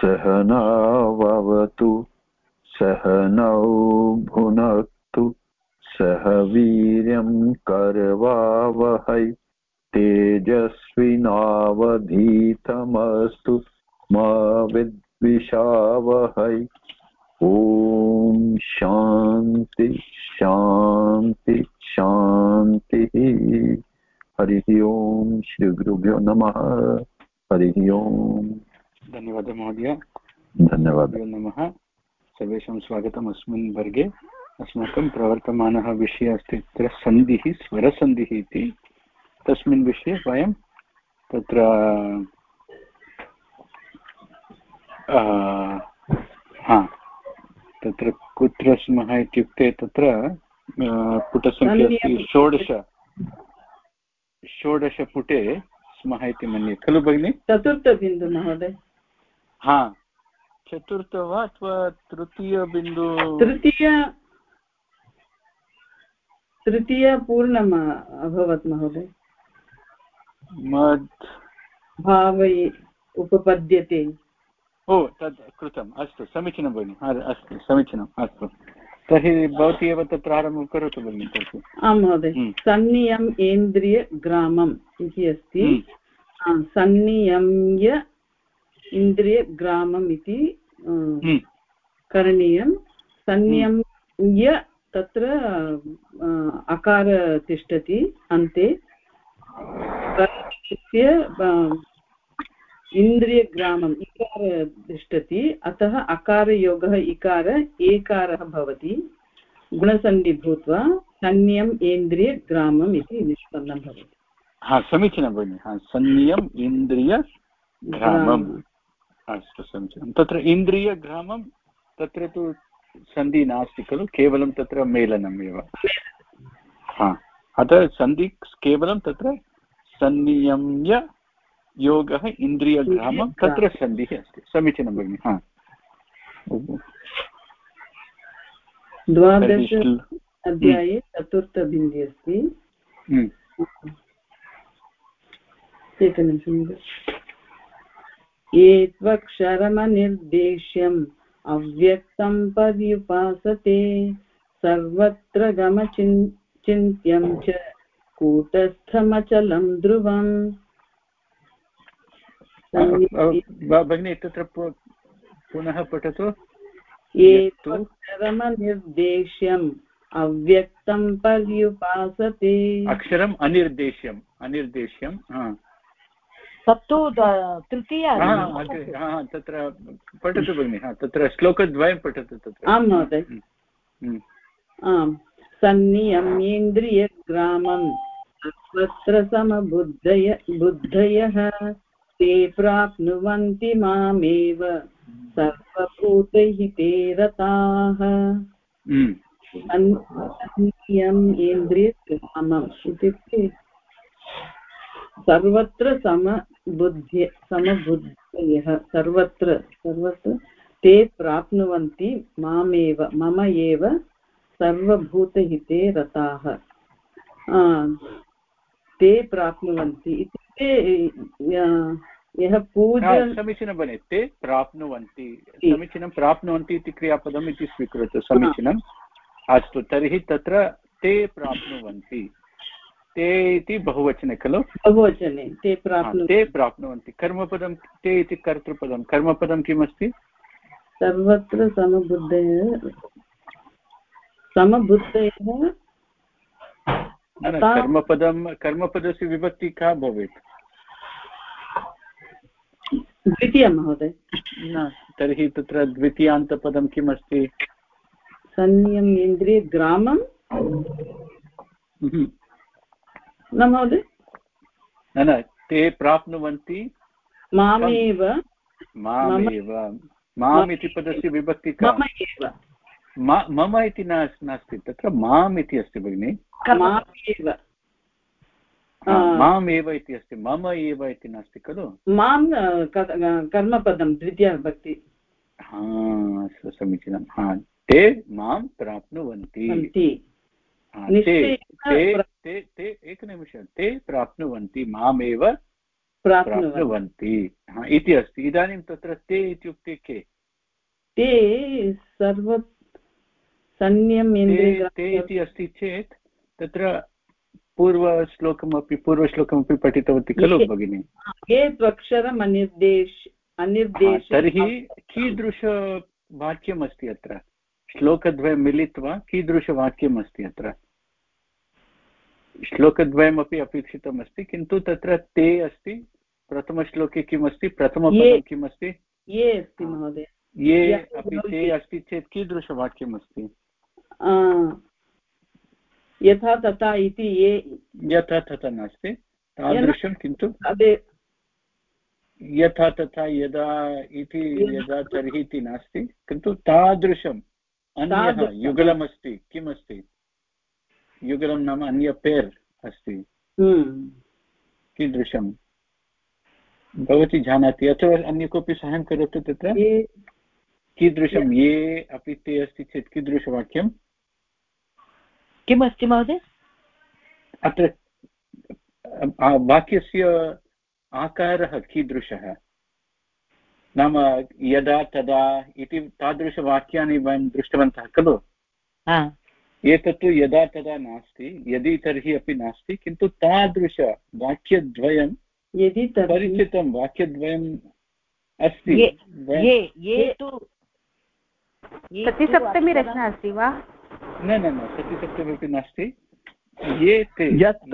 सहनावतु सहनौ भुनक्तु सह वीर्यं करवावहै तेजस्विनावधीतमस्तु मा विद्विषावहै। ॐ शान्ति शान्ति शान्तिः। हरिः ओम् श्री गुरुभ्यो नमः। हरिः ओम्। धन्यवादः महोदय। धन्यवादः। नमः। सर्वेषां स्वागतम् अस्मिन् वर्गे। अस्माकं प्रवर्तमानः विषयः अस्ति तत्र सन्धिः, स्वरसन्धिः इति। तस्मिन् विषये वयं तत्र तत्र कुत्र स्मः इत्युक्ते तत्र पुटसङ्ख्या अस्ति षोडशपुटे स्मः इति मन्ये खलु भगिनि? चतुर्थबिन्दु महोदय। चतुर्थ वा अथवा तृतीयबिन्दु? तृतीय पूर्णम् अभवत् महोदय। मद् भावै उपपद्यते। तद् कृतम्। अस्तु समीचीनं भगिनि। अस्तु समीचीनम्। अस्तु तर्हि भवती एव तत्र आरम्भं करोतु भगिनि। तर्हि आं महोदय। सन्नियम् इन्द्रियग्रामम् इति अस्ति। सन्नियम्य इन्द्रियग्रामम् इति करणीयं। संयम्य तत्र अकार तिष्ठति अन्ते। इन्द्रियग्रामम् इकार तिष्ठति, अतः अकारयोगः इकार एकारः भवति, गुणसन्धि भूत्वा सन्नियम् इन्द्रियग्रामम् इति निष्पन्नं भवति। समीचीनं भगिनि। सन्नियम् इन्द्रियग्रामम्। अस्तु समीचीनं। तत्र इन्द्रियग्रामं तत्र तु सन्धि नास्ति खलु, केवलं तत्र मेलनम् एव। अतः सन्धि केवलं तत्र सन्नियम्य योगः इन्द्रियग्रामं तत्र सन्धिः अस्ति। समीचीनं भगिनि। द्वादश अध्याये चतुर्थबिन्दु अस्ति। एकनिमिषम्। एत्वक्षरमनिर्देश्यम् अव्यक्तं पर्युपासते सर्वत्र गमचिन्त्यं च कूटस्थमचलं ध्रुवम्। भगिनी तत्र पुनः पठतु। एतदक्षरमनिर्देश्यम् अव्यक्तं पर्युपासते। अक्षरम् अनिर्देश्यम्। तत्तु तृतीय। तत्र पठतु भगिनि। तत्र श्लोकद्वयं पठतु तत्र। आं महोदय। आम्। सन्नियम्येन्द्रियग्रामं सर्वत्र समबुद्धयः ते प्राप्नुवन्ति मामेव सर्वभूतैः ते रताः। सन्नियम् इन्द्रियग्रामम् इत्युक्ते सर्वत्र समबुद्धयः सर्वत्र ते प्राप्नुवन्ति मामेव मम एव सर्वभूतहिते रताः। ते प्राप्नुवन्ति इत्युक्ते यः पूजा। समीचीनं भगिनि। ते प्राप्नुवन्ति। समीचीनं। प्राप्नुवन्ति इति क्रियापदम् इति स्वीकरोतु। समीचीनम्। अस्तु तर्हि तत्र ते प्राप्नुवन्ति। ते इति बहुवचने खलु? बहुवचने ते प्राप्नुवन्ति। कर्मपदं ते इति कर्तृपदं। कर्मपदं किमस्ति? सर्वत्र समबुद्धयः। कर्मपदस्य विभक्ति का भवेत्? द्वितीयं महोदय। न तर्हि तत्र द्वितीयान्तपदं किमस्ति? सन्नियम् इन्द्रियग्रामं न महोदय। न ते प्राप्नुवन्ति मामेव। माम् इति पदस्य विभक्ति का? मम इति नास्ति, तत्र माम् इति अस्ति भगिनि। माम् एव इति अस्ति, मम एव इति नास्ति खलु। मां कर्मपदं द्वितीया विभक्ति। समीचीनं। ते मां प्राप्नुवन्ति। एकनिमिषं। ते प्राप्नुवन्ति मामेव प्राप्नुवन्ति इति अस्ति। इदानीं तत्र ते इत्युक्ते के? ते सर्व सन्न्यम् इन्द्रिय ते इति अस्ति चेत् तत्र पूर्वश्लोकमपि पठितवती खलु भगिनी? ये त्वक्षरम् अनिर्देश। तर्हि कीदृशवाक्यम् अस्ति अत्र? श्लोकद्वयं मिलित्वा कीदृशवाक्यम् अस्ति अत्र? श्लोकद्वयमपि अपेक्षितमस्ति, किन्तु तत्र ते अस्ति। प्रथमश्लोके किम् अस्ति? प्रथमपदं किम् अस्ति? ये अस्ति महोदय। ये अपि ते अस्ति चेत् कीदृशवाक्यम् अस्ति? यथा तथा इति। ये यथा तथा नास्ति तादृशं, किन्तु यथा तथा यदा इति यदा तर्हि इति नास्ति, किन्तु तादृशम् अन्यः युगलमस्ति। किम् अस्ति? युगलं नाम अन्य पेर् अस्ति। कीदृशं भवती जानाति अथवा अन्य कोऽपि साहाय्यं करोतु तत्र? कीदृशं? ये अपि ते अस्ति चेत् कीदृशवाक्यं किमस्ति महोदय? अत्र वाक्यस्य आकारः कीदृशः? नाम यदा तदा इति तादृशवाक्यानि वयं दृष्टवन्तः खलु? एतत्तु यदा तदा नास्ति, यदि तर्हि अपि नास्ति, किन्तु तादृशवाक्यद्वयं परिचितं वाक्यद्वयम् अस्ति। सतिसप्तमी रचना अस्ति वा? न सतिसप्तमी नास्ति। ये ते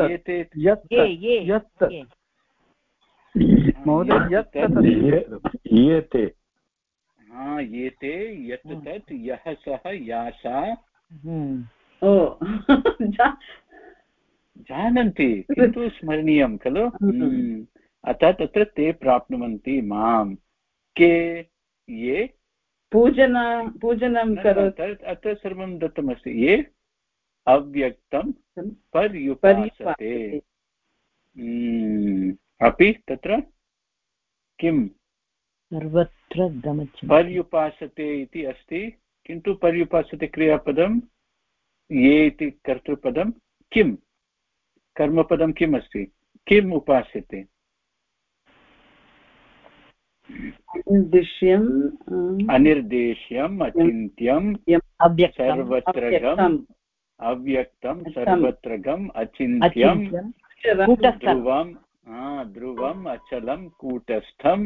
यत् तत् यः सः या सा जानन्ति, किन्तु स्मरणीयं खलु? अतः तत्र ते प्राप्नुवन्ति माम्। के? ये पूजनं करोति। अत्र सर्वं दत्तमस्ति। ये अव्यक्तं पर्युपासते। अपि तत्र किं सर्वत्र पर्युपासते इति अस्ति, किन्तु पर्युपासते क्रियापदं, ये इति कर्तृपदं, किं कर्मपदं किम् अस्ति? किम् उपास्यते? अनिर्देश्यम् अचिन्त्यं सर्वत्रगम् अव्यक्तं सर्वत्रगम् अचिन्त्यं ध्रुवम् अचलं कूटस्थं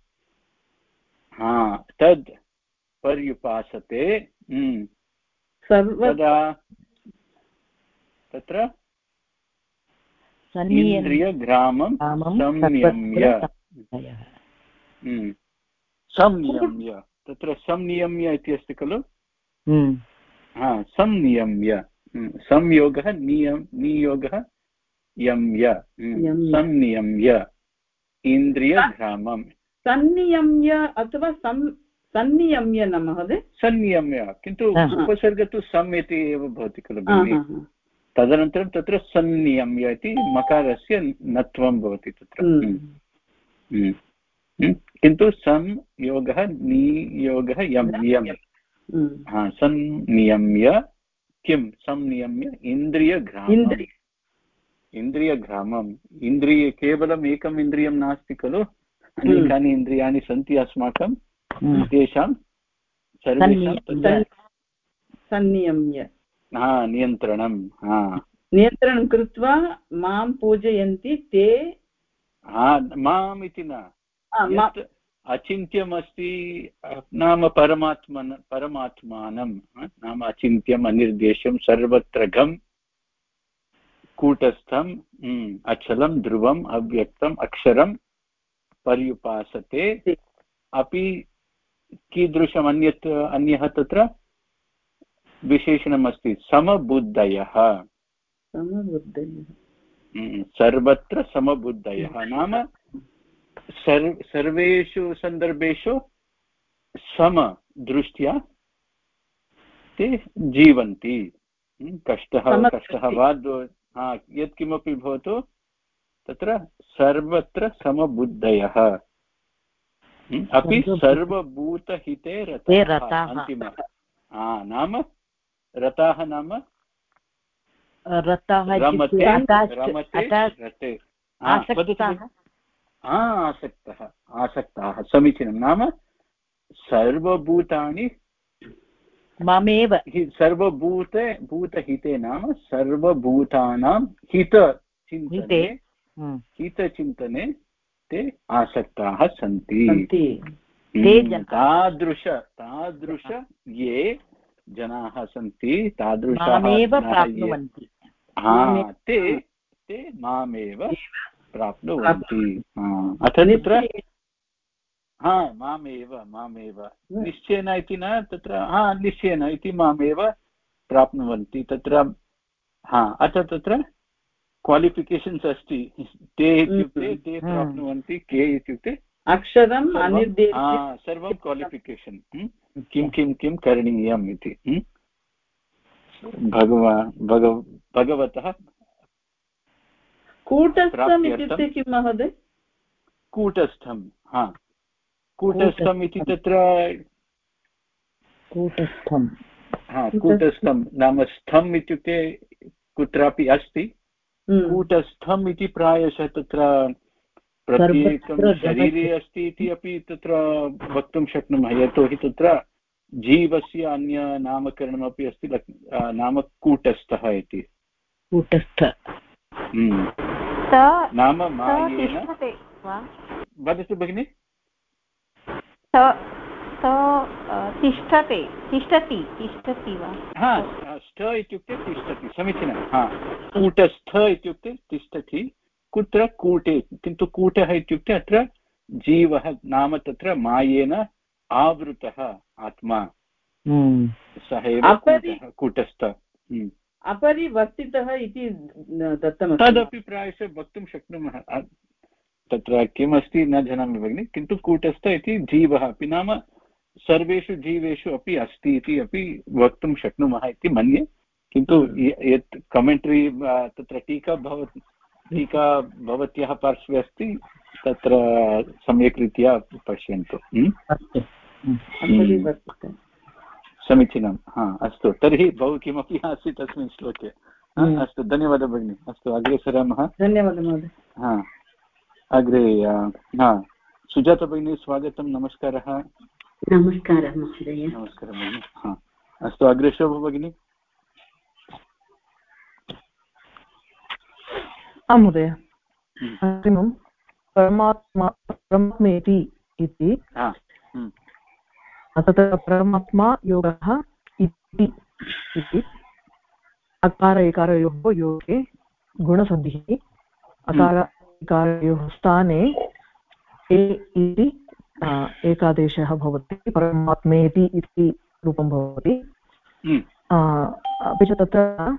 तद् पर्युपासते। तदा तत्र इन्द्रियग्रामं संनियम्य तत्र संनियम्य इति अस्ति खलु? संनियम्य, संयोगः नियोगः यम्य, संनियम्य इन्द्रियग्रामं। संनियम्य अथवा संनियम्य न महोदय? संनियम्य, किन्तु उपसर्ग तु सम् इति एव भवति खलु भगिनि? तदनन्तरं तत्र संनियम्य इति मकारस्य नत्वं भवति तत्र। किन्तु संयोगः नियोगः यम्यं। संनियम्य किं? संनियम्य इन्द्रियग्रामम्। इन्द्रियग्रामम्, इन्द्रिय केवलम् एकम् इन्द्रियं नास्ति खलु, अनेकानि इन्द्रियाणि सन्ति अस्माकं, तेषां सर्वेषां संनियम्य नियन्त्रणं कृत्वा मां पूजयन्ति ते। माम् इति न, अचिन्त्यमस्ति नाम परमात्मानं नाम अचिन्त्यम् अनिर्देश्यं सर्वत्रगं कूटस्थं अचलं ध्रुवम् अव्यक्तम् अक्षरं पर्युपासते। अपि कीदृशम् अन्यः तत्र विशेषणमस्ति? समबुद्धयः। सर्वत्र समबुद्धयः नाम सर्वेषु सन्दर्भेषु समदृष्ट्या ते जीवन्ति। कष्टः वा यत्किमपि भवतु तत्र सर्वत्र समबुद्धयः। अपि सर्वभूतहिते रताः। अन्तिमः नाम रताः नाम रमते रते आसक्तः आसक्ताः समीचीनं। नाम सर्वभूतानि ममेव भूतहिते नाम सर्वभूतानां हितचिन्तने ते आसक्ताः सन्ति। तादृश ये जनाः सन्ति तादृशाः प्राप्नुवन्ति ते मामेव प्राप्नुवन्ति। अथ तत्र मामेव निश्चयेन इति न तत्र निश्चयेन इति मामेव प्राप्नुवन्ति तत्र। अथ तत्र क्वालिफिकेशन्स् अस्ति। ते इत्युक्ते ते प्राप्नुवन्ति, के इत्युक्ते अक्षरम् सर्वं क्वालिफिकेशन् किं किं किं करणीयम् इति भगवतः कूटस्थम् इत्युक्ते किं महोदय? कूटस्थम् इति तत्र कूटस्थं नाम स्थम् इत्युक्ते कुत्रापि अस्ति। कूटस्थम् इति प्रायशः तत्र प्रत्येकं शरीरे अस्ति इति अपि तत्र वक्तुं शक्नुमः। यतोहि तत्र जीवस्य अन्य नामकरणमपि अस्ति, नाम कूटस्थः इति। नाम मायेन। वदतु भगिनि। तिष्ठति वा? स्थ इत्युक्ते तिष्ठति, समीचीनं। कूटस्थ इत्युक्ते तिष्ठति कुत्र? कूटे। किन्तु कूटः इत्युक्ते अत्र जीवः नाम तत्र मायेन आवृतः आत्मा, सः एव कूटस्थ। अपरिवर्तितः इति दत्तमस्ति। तदपि प्रायशः वक्तुं शक्नुमः। तत्र किमस्ति न जानामि भगिनि, किन्तु कूटस्थ इति जीवः अपि नाम सर्वेषु जीवेषु अपि अस्ति इति अपि वक्तुं शक्नुमः इति मन्ये। किन्तु यत् कमेण्ट्री तत्र टीका भवत्याः पार्श्वे अस्ति तत्र सम्यक् रीत्या पश्यन्तु। समीचीनं। अस्तु, तर्हि बहु किमपि आसीत् अस्मिन् श्लोके। अस्तु, धन्यवादः भगिनि। अस्तु, अग्रे सरामः। धन्यवादः महोदय। अग्रे सुजाता भगिनी, स्वागतं। नमस्कारः। नमस्कारः महोदय। नमस्कारः भगिनि। अस्तु, अग्रे शोभा भगिनी। महोदय, अन्तिमं परमात्मेति इति तत्र परमात्मा योगः इति अकार इकारयोः योगे गुणसन्धिः, अकार इकारयोः स्थाने ए इति एकादेशः भवति, परमात्मेति इति रूपं भवति। अपि च तत्र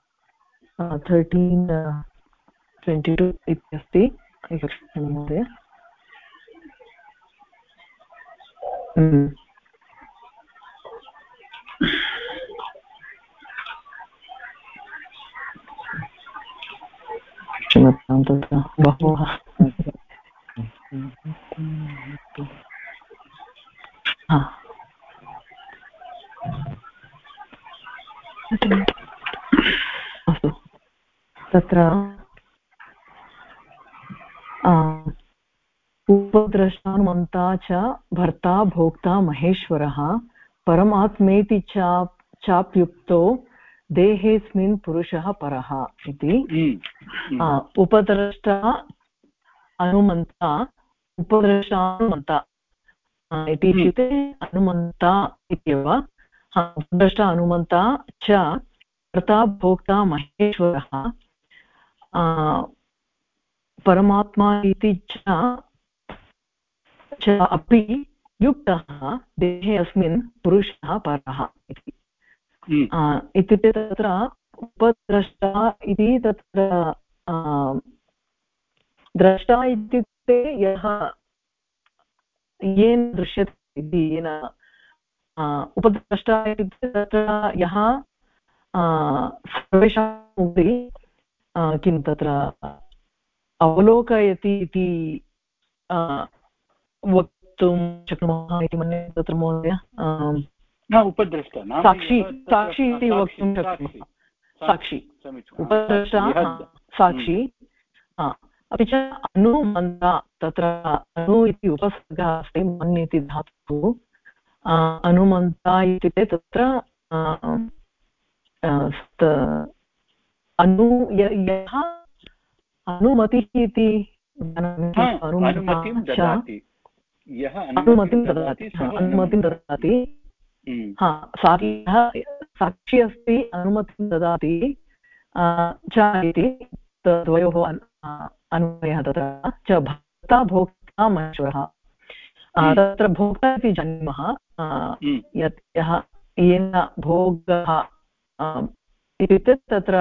13:22 इत्यस्ति। एकक्षणं महोदय। क्षम्यतां, तत्र बहवः अस्तु, तत्र उपद्रष्टानुमन्ता च भर्ता भोक्ता महेश्वरः परमात्मेति चाप्युक्तो देहेऽस्मिन् पुरुषः परः इति। उपद्रष्टा अनुमन्ता, उपद्रष्टानुमन्ता इति इत्युक्ते अनुमन्ता इत्येव। उपद्रष्टा अनुमन्ता च भर्ता भोक्ता महेश्वरः परमात्मा इति च अपि युक्तः देहे अस्मिन् पुरुषः परः इति। इत्युक्ते तत्र उपद्रष्टा इति तत्र द्रष्टा इत्युक्ते यः येन दृश्यते इति, येन उपद्रष्टा इत्युक्ते तत्र यः सर्वेषाम् उपरि किं तत्र अवलोकयति इति वक्तुं शक्नुमः इति मन्ये तत्र महोदय। उपद्रष्टा साक्षी इति वक्तुं शक्नुमः। साक्षी, उपद्रष्टा साक्षी, अपि च अनुमन्ता तत्र अनु इति उपसर्गः अस्ति मन् इति धातुः अनुमन्ता इत्युक्ते तत्र अनु यः अनुमतिः इति अनुमतिं ददाति साक्षी अस्ति अनुमतिं ददाति च इति द्वयोः अन्वयः तत्र च भर्ता भोक्ता महेश्वरः तत्र भोक्ता इति जानीमः यत् यः येन भोगः इत्युक्ते तत्र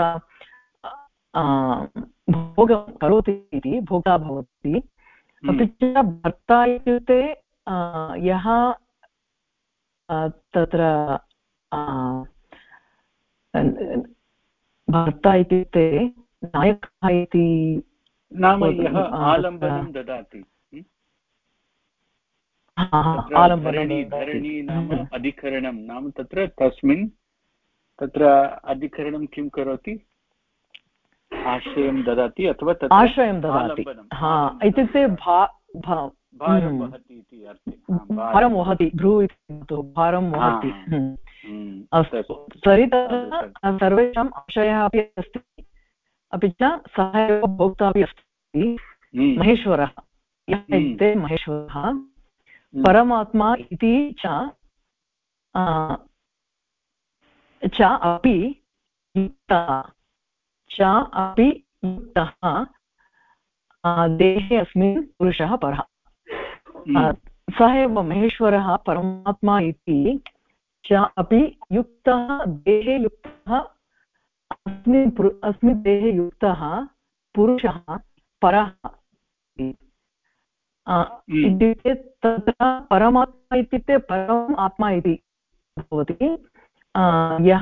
भोगं करोति इति भोक्ता भवति अपि च भर्ता इत्युक्ते यः तत्र भर्ता इत्युक्ते नायकः इति नाम यः आलम्बनं ददाति धरणी नाम अधिकरणं नाम तत्र तस्मिन् तत्र अधिकरणं किं करोति आश्रयं ददाति अथवा तत्र आश्रयं ददाति इत्युक्ते भारं वहति भ्रू इति भारं वहति अस्तु तर्हि सर्वेषाम् आशयः अपि अस्ति अपि च सः एव भोक्ता अपि अस्ति महेश्वरः यः इत्युक्ते महेश्वरः परमात्मा इति च अपि युक्तः देहे अस्मिन् पुरुषः परः सः एव महेश्वरः परमात्मा इति च अपि युक्तः देहे युक्तः अस्मिन् देहे युक्तः पुरुषः परः इत्युक्ते तत्र परमात्मा इत्युक्ते परम् आत्मा इति भवति यः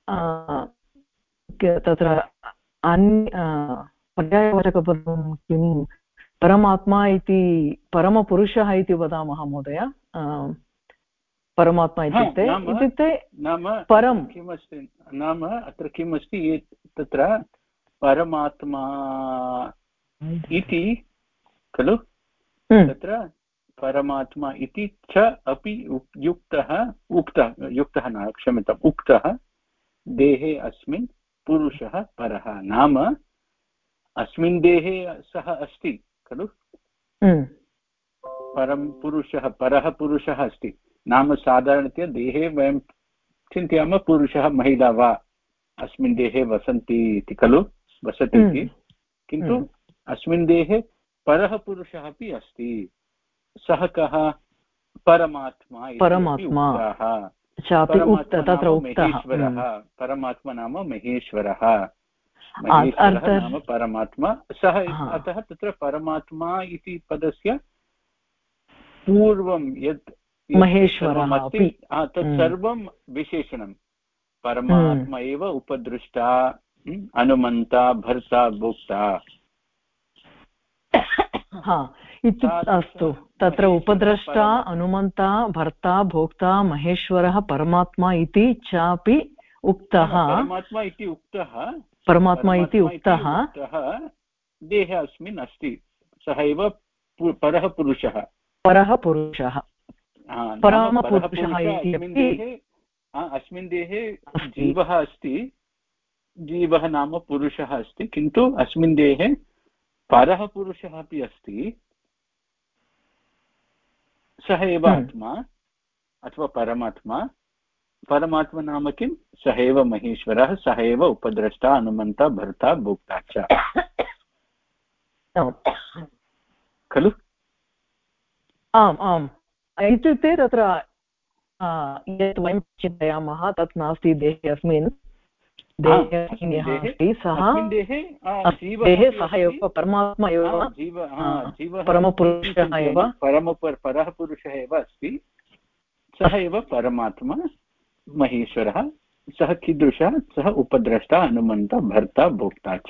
तत्र पर्यायवाचकपदं किं परमात्मा इति परमपुरुषः इति वदामः महोदय परमात्मा इत्युक्ते नाम परं किमस्ति नाम अत्र किम् अस्ति तत्र परमात्मा इति खलु तत्र परमात्मा इति च अपि युक्तः न क्षम्यताम् उक्तः देहे अस्मिन् पुरुषः परः नाम अस्मिन् देहे सः अस्ति खलु परं पुरुषः परः पुरुषः अस्ति नाम साधारणतया देहे वयं चिन्तयामः पुरुषः महिला वा अस्मिन् देहे वसन्ति इति खलु वसति इति किन्तु अस्मिन् देहे परः पुरुषः अपि अस्ति सः कः परमात्मा महेश्वरः परमात्मा नाम महेश्वरः नाम परमात्मा सः अतः तत्र परमात्मा इति पदस्य पूर्वं यत् महेश्वरः तत् सर्वं विशेषणं परमात्मा एव उपदृष्टा अनुमन्ता भर्ता भोक्ता अस्तु तत्र उपद्रष्टा अनुमन्ता भर्ता भोक्ता महेश्वरः परमात्मा इति चापि उक्तः परमात्मा इति उक्तः देहे अस्मिन् अस्ति सः एव परः पुरुषः अस्मिन् देहे जीवः अस्ति जीवः नाम पुरुषः अस्ति किन्तु अस्मिन् देहे परः पुरुषः अपि अस्ति सः एव आत्मा अथवा परमात्मा नाम किं सः एव महेश्वरः सः एव उपद्रष्टा अनुमन्ता भर्ता भोक्ता च खलु आम् आम् इत्युक्ते तत्र यत् वयं चिन्तयामः तत् नास्ति देहे अस्मिन् देहे सः एव परमात्मा एव परमपुरुषः एव परः पुरुषः एव अस्ति सः एव परमात्मा महेश्वरः सः कीदृशः सः उपद्रष्टा अनुमन्ता भर्ता भोक्ता च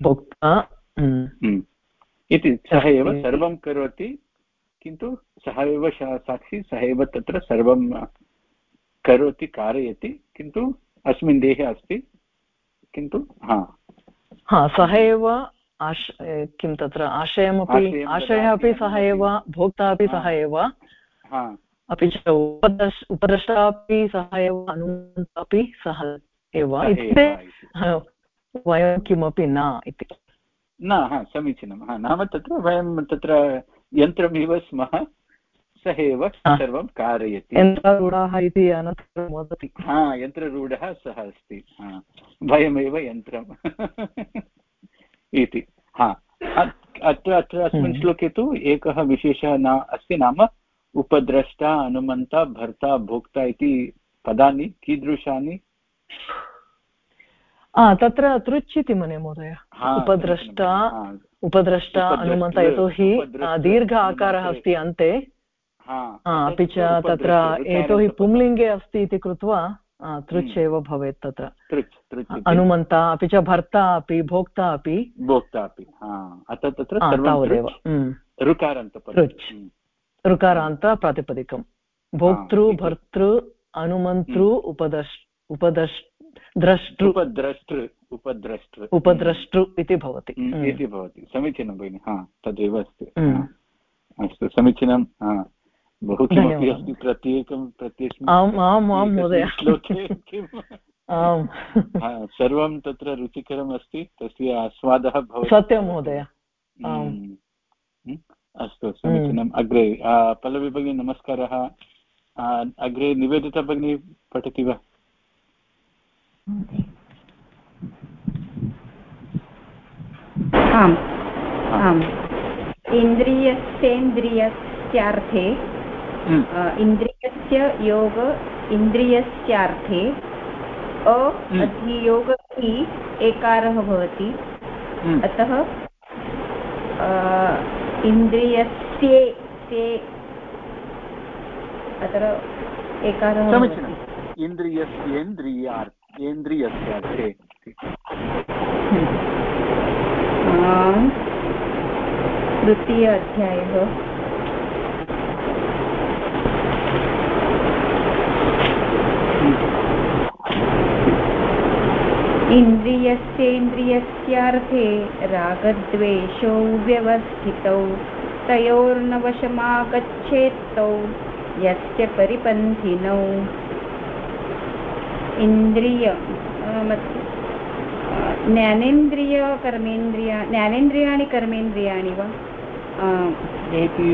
इति सः एव सर्वं करोति किन्तु सः एव साक्षी सः एव तत्र सर्वं करोति कारयति किन्तु अस्मिन् देहे अस्ति किन्तु सः एव किं तत्र आशयमपि आशयः अपि सः एव भोक्ता अपि सः एव अपि च उपद्रष्टा अपि सः एव अनुमन्ता अपि सः एव इत्युक्ते वयं किमपि न इति न समीचीनं नाम तत्र वयं तत्र यन्त्रमिव स्मः सः एव सर्वं कारयति यन्त्ररूढाः इति अनन्तरं वदति यन्त्ररूढः सः अस्ति वयमेव यन्त्रम् इति अत्र अस्मिन् श्लोके तु एकः विशेषः न अस्ति नाम उपद्रष्टा अनुमन्ता भर्ता भोक्ता इति पदानि कीदृशानि तत्र तृच् इति मन्ये महोदय उपद्रष्टा अनुमन्ता यतोहि दीर्घ आकारः अस्ति अन्ते अपि च तत्र यतोहि पुंलिङ्गे अस्ति इति कृत्वा तृच् एव भवेत् तत्र अनुमन्ता अपि च भर्ता अपि भोक्ता अपि अतः तत्र तावदेव ऋकारान्तपदम् ऋकारान्त प्रातिपदिकं भोक्तृ भर्तृ अनुमन्तृ उपद्रष्टृ इति भवति समीचीनं भगिनि तदेव अस्ति अस्तु समीचीनं बहु किमपि अस्ति प्रत्येकस्मिन् श्लोके किम् सर्वं तत्र रुचिकरम् अस्ति तस्य आस्वादः भवति सत्यं महोदय अस्तु समीचीनम् अग्रे पल्लवी भगिनी नमस्कारः अग्रे निवेदिता भगिनी पठति वा आम् आम् इन्द्रियस्येन्द्रियस्यार्थे इन्द्रियस्य योग इन्द्रियस्यार्थे अधियोग इ एकारः भवति अतः इन्द्रियस्ये अत्र एकारः भवति इन्द्रियस्येन्द्रियस्यार्थे तृतीय अध्यायः इन्द्रियस्येन्द्रियस्यार्थे रागद्वेषौ व्यवस्थितौ तयोर्नवशमागच्छेत्तौ यस्य परिपन्थिनौ इन्द्रिय ज्ञानेन्द्रियाणि कर्मेन्द्रियाणि वा इति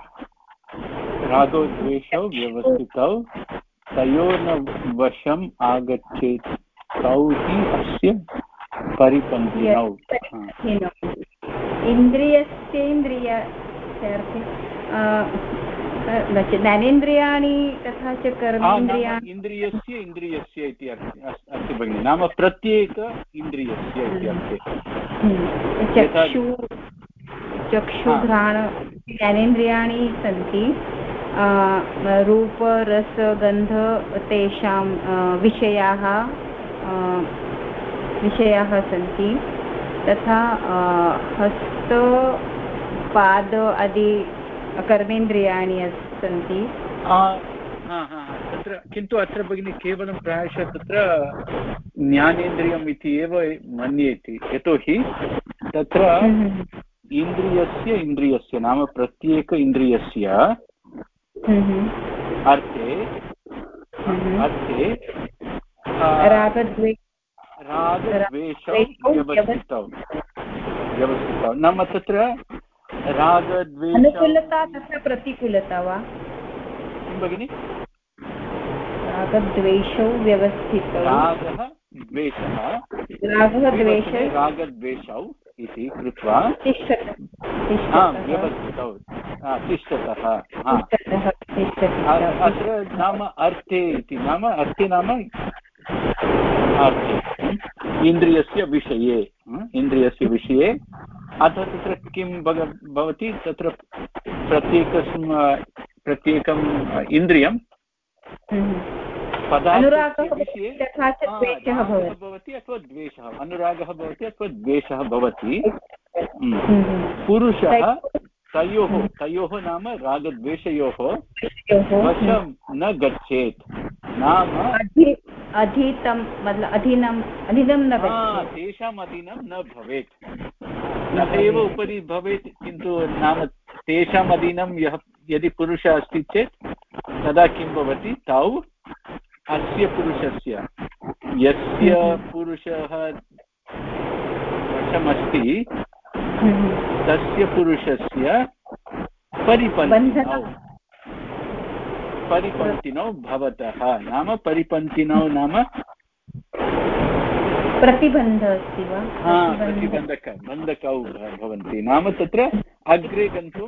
रागद्वेषौ व्यवस्थितौ तयोर्न वशम् आगच्छेत् तौ हि अस्य परिपन्थिनौ इन्द्रियस्येन्द्रियस्यार्थे ज्ञानेन्द्रियाणि तथा च कर्मेन्द्रियाणि इन्द्रियस्य इति अस्ति भगिनि नाम प्रत्येक इन्द्रियस्य इति अर्थे चक्षुघ्राण ज्ञानेन्द्रियाणि सन्ति रूप रस गन्ध तेषां विषयाः सन्ति तथा हस्त पाद आदि कर्मेन्द्रियाणि सन्ति तत्र किन्तु अत्र भगिनि केवलं प्रायशः तत्र ज्ञानेन्द्रियम् इति एव मन्येति यतोहि तत्र इन्द्रियस्य नाम प्रत्येक इन्द्रियस्य अर्थे रागद्वेषौ व्यवस्थितौ नाम तत्र अनुकूलता तथा प्रतिकूलता वा किं भगिनि रागद्वेषौ व्यवस्थितौ रागद्वेषौ इति कृत्वा व्यवस्थितौ तिष्ठतः अत्र नाम अर्थे इति नाम अर्थे नाम अर्थे इन्द्रियस्य विषये अतः तत्र किं भवति तत्र प्रत्येकम् इन्द्रियं पदार्थस्य विषये भवति अथवा द्वेषः अनुरागः भवति अथवा द्वेषः भवति पुरुषः तयोः नाम रागद्वेषयोः वशं न गच्छेत् नाम अधीनं न गच्छेत् तेषाम् अधीनं न भवेत् सः एव उपरि भवेत् किन्तु नाम तेषाम् अधीनं यः यदि पुरुषः अस्ति चेत् तदा किं भवति तौ अस्य पुरुषस्य यस्य पुरुषः वशमस्ति तस्य पुरुषस्य परिपन्थिनौ भवतः नाम परिपन्थिनौ नाम प्रतिबन्धः अस्ति वा बन्धकौ भवन्ति नाम तत्र अग्रे गन्तुं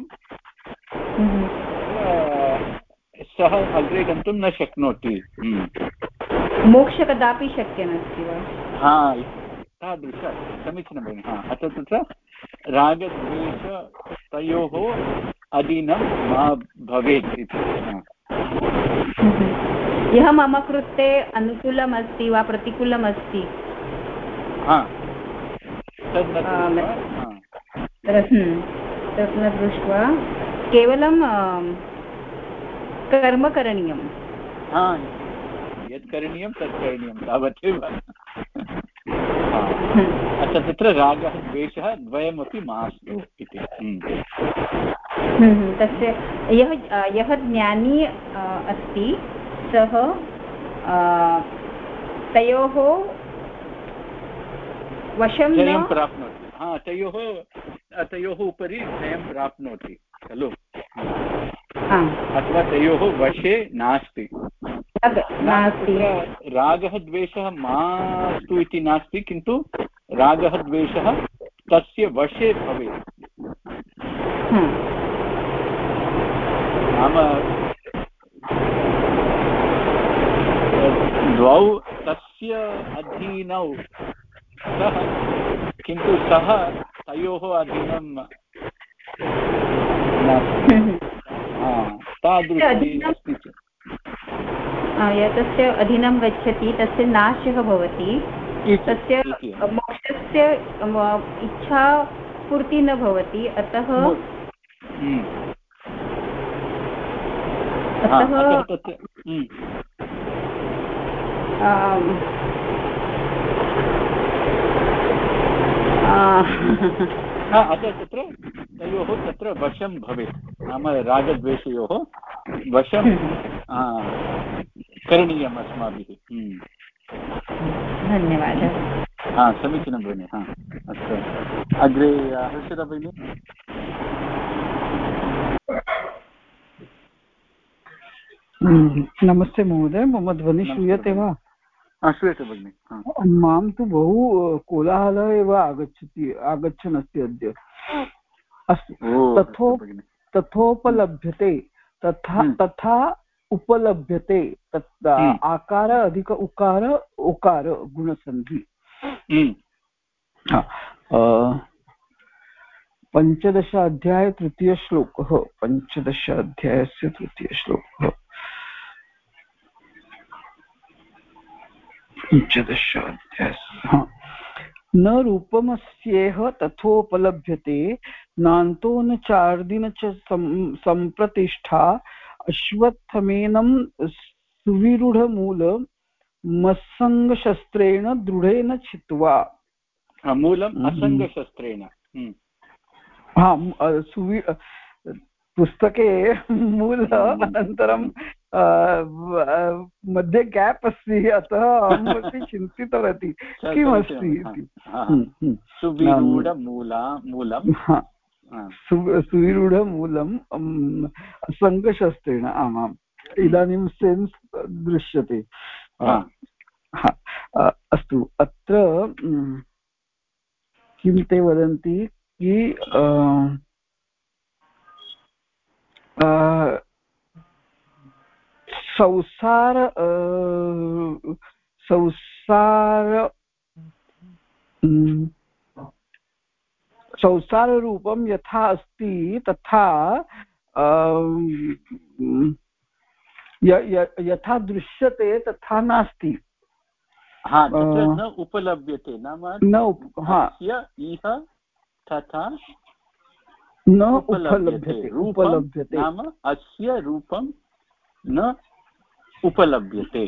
सः अग्रे गन्तुं न शक्नोति मोक्ष कदापि शक्यमस्ति वा तादृश समीचीनं भगिनि अतः तत्र रागद्वेष तयोः अधीनं मा भवेत् इति यः मम कृते अनुकूलमस्ति वा प्रतिकूलमस्ति तद् न दृष्ट्वा केवलं कर्म करणीयं यत् करणीयं तत् करणीयं तावदेव अतः तत्र रागः द्वेषः द्वयमपि मास्तु इति तस्य यः ज्ञानी अस्ति सः तयोः वशं जयं प्राप्नोति तयोः उपरि जयं प्राप्नोति खलु अथवा तयोः वशे नास्ति रागः द्वेषः मास्तु इति नास्ति किन्तु रागः द्वेषः तस्य वशे भवेत् नाम द्वौ तस्य अधीनौ स्तः किन्तु सः तयोः अधीनं तादृशी अस्ति चेत् यतस्य अधीनं गच्छति तस्य नाशः भवति तस्य मोक्षस्य इच्छा पूर्तिः न भवति अतः अतः तत्र तयोः तत्र वशं भवेत् नाम रागद्वेषयोः वशं करणीयम् अस्माभिः धन्यवादः समीचीनं भगिनि अस्तु अग्रे हर्षदा भगिनि नमस्ते महोदय मम ध्वनिः श्रूयते वा श्रूयते भगिनि मां तु बहु कोलाहलः एव आगच्छन् अस्ति अद्य अस्तु तथोपलभ्यते तथा उपलभ्यते तत् आकार अधिक उकार ओकार गुणसन्धि 15 अध्याय तृतीय श्लोकः 15 अध्यायस्य तृतीय श्लोकः 15 अध्यायः न रूपमस्येह तथोपलभ्यते नान्तो न चार्दिन च सम्प्रतिष्ठा अश्वत्थमेनं सुविरूढमूल मस्सङ्गशस्त्रेण दृढेन छित्त्वा मूलम् असङ्गशस्त्रेण पुस्तके मूल अनन्तरं मध्ये गेप् अस्ति अतः अहमपि चिन्तितवती किमस्ति इति सुविरूढमूलम् सङ्गशस्त्रेण आमाम् इदानीं सेन्स् दृश्यते अस्तु अत्र किं ते वदन्ति कि संसाररूपं यथा अस्ति तथा यथा दृश्यते तथा नास्ति न उपलभ्यते नाम इह तथा न उपलभ्यते नाम अस्य रूपं न उपलभ्यते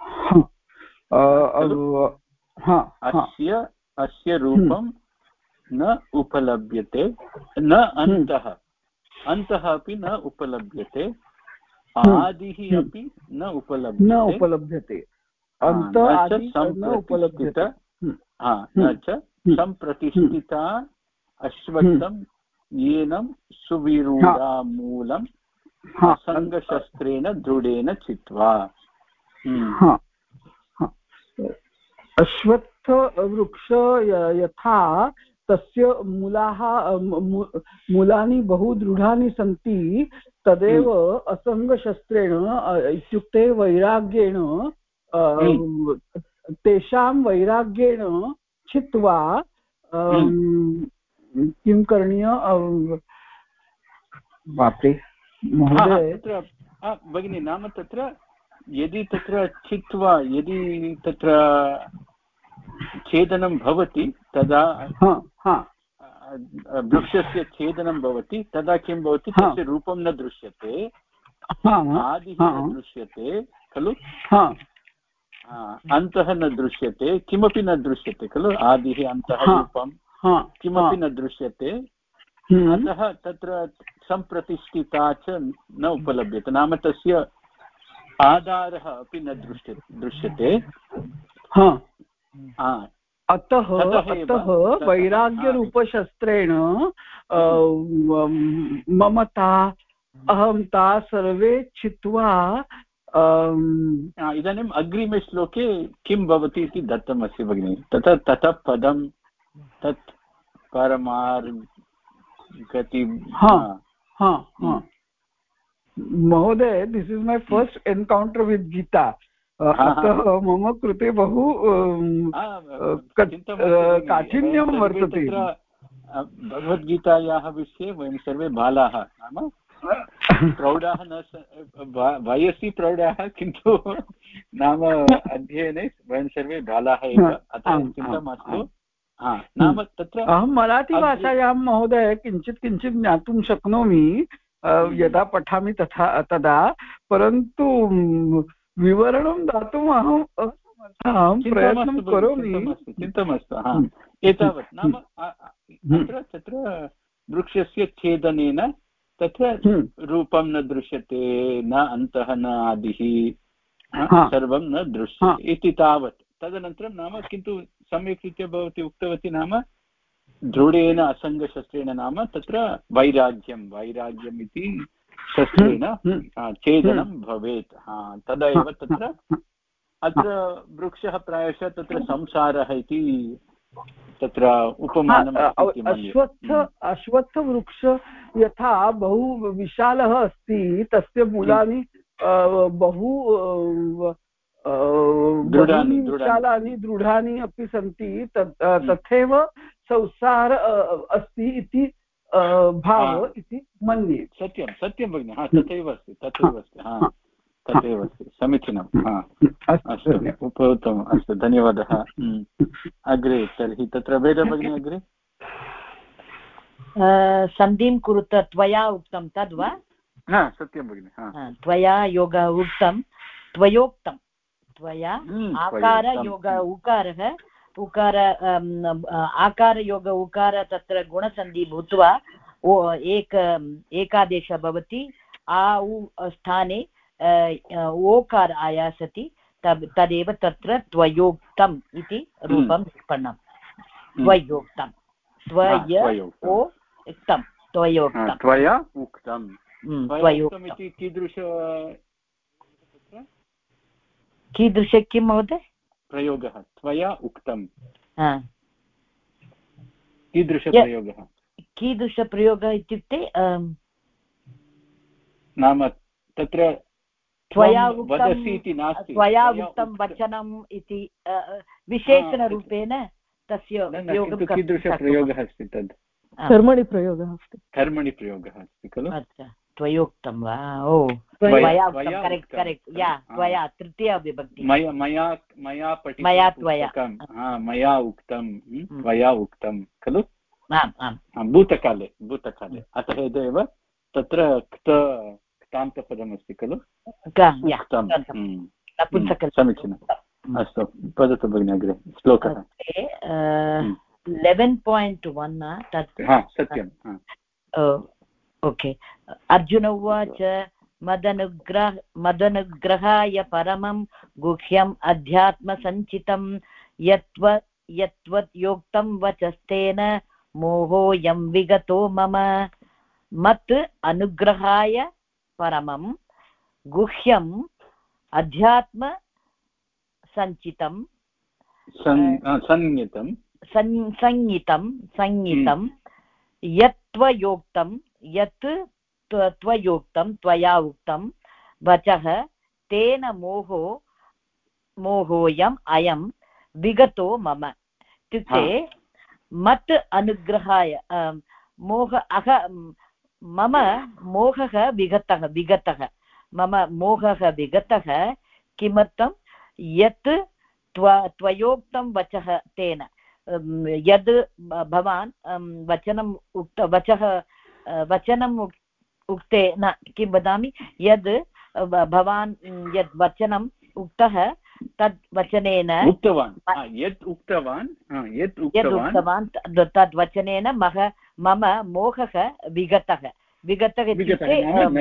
अस्य रूपं न उपलभ्यते न अन्तः अन्तः अपि न उपलभ्यते आदिः अपि न उपलभ्यते न च सम्प्रतिष्ठिता अश्वत्थं येनं सुविरूढामूलम् असङ्गशस्त्रेण दृढेन चित्वा। अश्वत्थवृक्ष यथा तस्य मूलानि बहु दृढानि सन्ति तदेव असङ्गशस्त्रेण इत्युक्ते वैराग्येण तेषां वैराग्येण छित्त्वा किं करणीय बाप्रे महोदय भगिनी नाम तत्र यदि तत्र छित्त्वा यदि तत्र छेदनं भवति तदा वृक्षस्य छेदनं भवति तदा किं भवति तस्य रूपं न दृश्यते आदिः न दृश्यते खलु अन्तः न दृश्यते किमपि न दृश्यते खलु आदिः अन्तः रूपं किमपि न दृश्यते अतः तत्र सम्प्रतिष्ठिता च न उपलभ्यते नाम तस्य आधारः अपि न दृश्यते अतः वैराग्यरूपशस्त्रेण ममता अहंता सर्वे छित्त्वा इदानीम् अग्रिमे श्लोके किं भवति इति दत्तमस्ति भगिनि ततः पदं तत् परमार्गति महोदय this is my first encounter with Gita अतः मम कृते बहु काठिन्यं वर्तते। भगवद्गीतायाः विषये वयं सर्वे बालाः नाम प्रौढाः न वयसि प्रौढाः किन्तु नाम अध्ययने वयं सर्वे बालाः एव अतः चिन्ता मास्तु। नाम तत्र अहं मराठीभाषायां महोदय किञ्चित् ज्ञातुं शक्नोमि यदा पठामि तदा परन्तु विवरणं दातुम् अहं प्रयत्नं करोमि। चिन्ता मास्तु एतावत् नाम तत्र वृक्षस्य छेदनेन तत्र रूपं न दृश्यते न अन्तः न आदिः सर्वं न दृश्यते इति तावत्। तदनन्तरं नाम किन्तु सम्यक् रीत्या भवती उक्तवती नाम दृढेन असङ्गशस्त्रेण नाम तत्र वैराग्यम् इति शस्त्रेण छेदनं भवेत् तदा एव तत्र अत्र वृक्षः प्रायशः तत्र संसारः इति तत्र उपमानम् अश्वत्थवृक्ष यथा बहु विशालः अस्ति तस्य मूलानि बहु विशालानि दृढानि अपि सन्ति तथैव संसार अस्ति इति भाव इति मन्ये। सत्यं भगिनि तथैव अस्ति समीचीनम् अस्तु उपयुक्तम् अस्तु धन्यवादः। अग्रे तर्हि तत्र वेदा भगिनी अग्रे सन्धिं कुरुत त्वया उक्तं तद्वा सत्यं भगिनि त्वया योग उक्तं त्वयोक्तं त्वया आकार योग उकारः उकार आकार योग उकार तत्र गुणसन्धि भूत्वा एकादेशः भवति आ उ स्थाने ओकार आयासति तदेव तत्र त्वयोक्तम् इति रूपं निष्पन्नं त्वयोक्तं त्वया उक्तं इति कीदृश किं महोदय प्रयोगः त्वया उक्तं कीदृशप्रयोगः इत्युक्ते नाम तत्र त्वया उक्तं वचनम् इति विशेषणरूपेण तस्य कीदृशप्रयोगः अस्ति तद् कर्मणि प्रयोगः अस्ति खलु त्वयोक्तं वा त्वया तृतीया विभक्ति मया उक्तं त्वया उक्तं खलु भूतकाले अतः एव तत्र क्तान्तपदमस्ति खलु समीचीनम् अस्तु वदतु भगिनि अग्रे श्लोकः 11.1 तत् सत्यं ओके अर्जुन उवाच मदनुग्रहाय परमं गुह्यम् अध्यात्मसञ्चितं यत्त्वयोक्तं वचस्तेन मोहोऽयं विगतो मम मत् अनुग्रहाय परमं गुह्यम् अध्यात्मसञ्चितं संज्ञितं यत्त्वयोक्तं त्वया उक्तं वचः तेन मोहोऽयम् अयं विगतो मम इत्युक्ते मत् अनुग्रहाय मम मोहः विगतः मम मोहः विगतः किमर्थं यत् त्वयोक्तं वचः तेन यद् भवान् वचनम् उक्तेन किं वदामि यद् भवान् यद् वचनम् उक्तः तद् वचनेन यत् उक्तवान् तद् वचनेन मम मोहः विगतः इत्युक्ते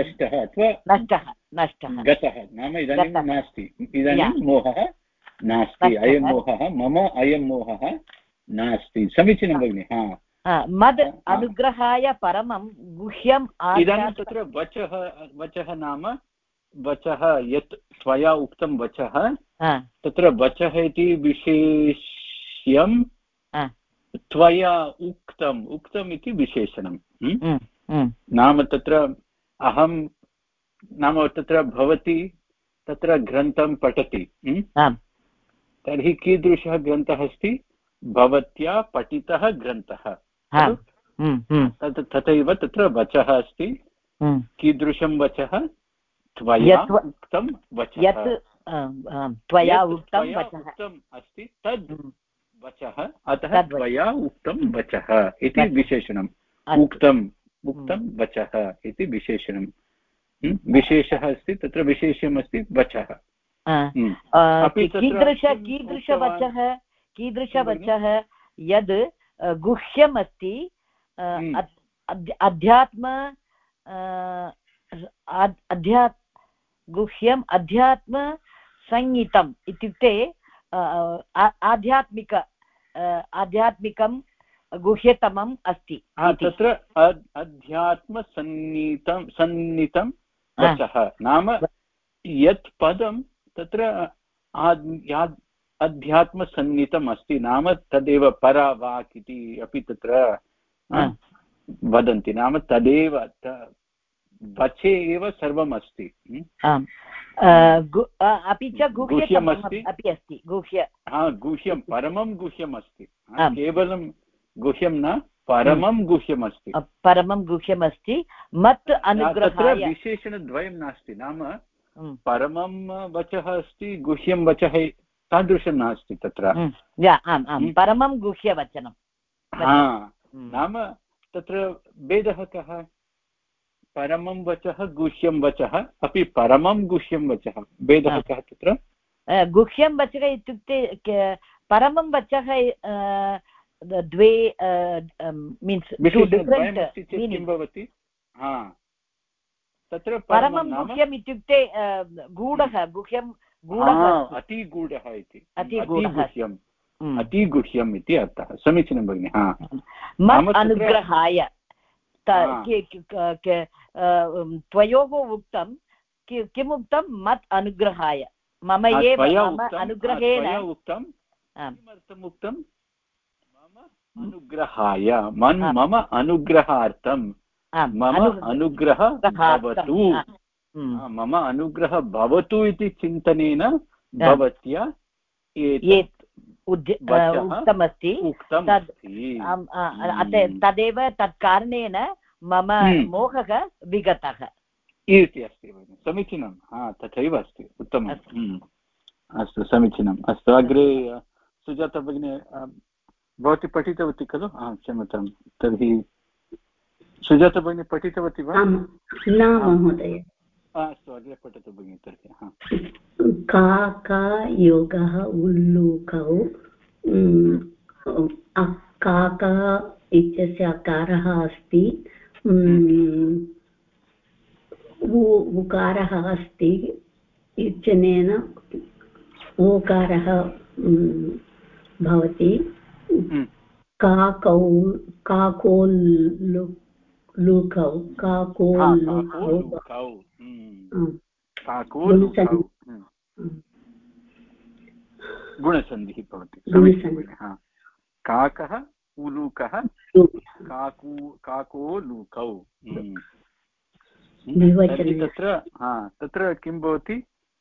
नष्टः गतः नाम इदानीं नास्ति इदानीं मोहः नास्ति अयं मोहः मम अयं मोहः नास्ति समीचीनं भगिनि मद् अनुग्रहाय परमं गुह्यम् इदानीं तत्र वचः नाम वचः यत् त्वया उक्तं वचः तत्र वचः इति विशेष्यं त्वया उक्तम् इति विशेषणं नाम तत्र अहं नाम तत्र भवती तत्र ग्रन्थं पठति तर्हि कीदृशः ग्रन्थः अस्ति भवत्या पठितः ग्रन्थः तथैव तत्र वचः अस्ति कीदृशं वचः त्वया उक्तं वचः त्वया उक्तं अस्ति तद् वचः अतः त्वया उक्तं वचः इति विशेषणम् उक्तं वचः इति विशेषणं विशेषः अस्ति तत्र विशेष्यमस्ति वचः कीदृशवचः यद् गुह्यमस्ति गुह्यम् अध्यात्मसंहितम् इत्युक्ते आध्यात्मिकं गुह्यतमम् अस्ति तत्र अध्यात्मसन्नितं वचः नाम यत् पदं तत्र अध्यात्मसन्नितम् अस्ति नाम तदेव परावाक् इति अपि तत्र वदन्ति नाम तदेव वचे एव सर्वम् अस्ति अपि च गुह्यमस्ति अपि अस्ति गुह्यं परमं गुह्यम् अस्ति केवलं गुह्यं न परमं गुह्यमस्ति मत् अनुग्रहाय विशेषणद्वयं नास्ति नाम परमं वचः अस्ति गुह्यं वचः तादृशं नास्ति तत्र परमं गुह्यवचनं नाम तत्र भेदः कः परमं वचः गुह्यं वचः अपि परमं गुह्यं वचः भेदः कः तत्र गुह्यं वचः इत्युक्ते परमं वचः द्वे मीन्स् किं भवति तत्र परमं गुह्यम् इत्युक्ते गूढः अतिगूढः इति अतिगुह्यम् इति अर्थः समीचीनं भगिनि मत् अनुग्रहाय त्वयोः उक्तं किम् उक्तं मत् अनुग्रहाय मम एव अनुग्रहेण उक्तं किमर्थम् उक्तं मम अनुग्रहाय मम अनुग्रहार्थं मम अनुग्रहः भवतु मम अनुग्रहः भवतु इति चिन्तनेन भवत्या उक्तमस्ति तदेव तत् कारणेन मम मोहः विगतः इति अस्ति समीचीनं तथैव अस्ति उत्तमम् अस्तु समीचीनम् अस्तु अग्रे सुजाता भगिनी भवती पठितवती खलु क्षम्यतां तर्हि सुजाता भगिनी पठितवती वा न महोदय अस्तु अग्रे पठतु भगिनि तर्हि का योगः उल्लूकौ काकः इत्यस्य अकारः अस्ति, उकारः अस्ति इत्यनेन ओकारः भवति। काकौ काकोल्लुकौ गुणसन्धिः भवति। काकः उलूकः काको लूकौ। तत्र किं भवति?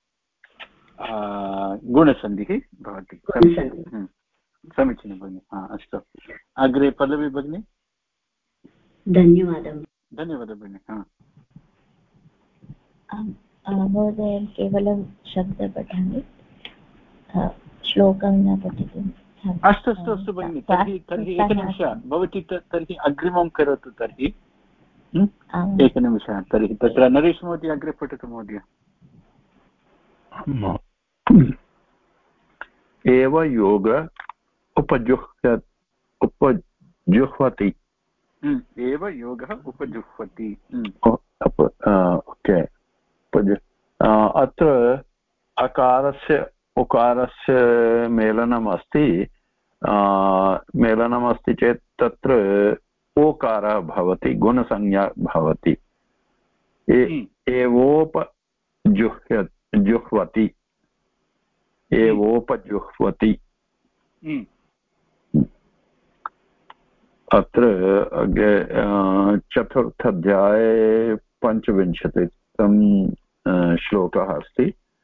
गुणसन्धिः भवति। समीचीनं भगिनि। अस्तु, अग्रे पल्लवी भगिनि। धन्यवादः भगिनि। महोदय, केवलं शब्दं पठामि, श्लोकं न पठितुम्। अस्तु भगिनि। तर्हि एकनिमिषः भवती तर्हि अग्रिमं करोतु। तर्हि एकनिमिषः। तर्हि तत्र नरेश महोदय अग्रे पठतु महोदय। एव योग उपजुह्वति। एव योगः उपजुह्वति। ओके। अत्र अकारस्य उकारस्य मेलनमस्ति चेत् तत्र ओकारः भवति, गुणसंज्ञा भवति। एवोपजुह्वति। एवोपजुह्वति। अत्र चतुर्थाध्याये 25तम श्लोकः अस्ति।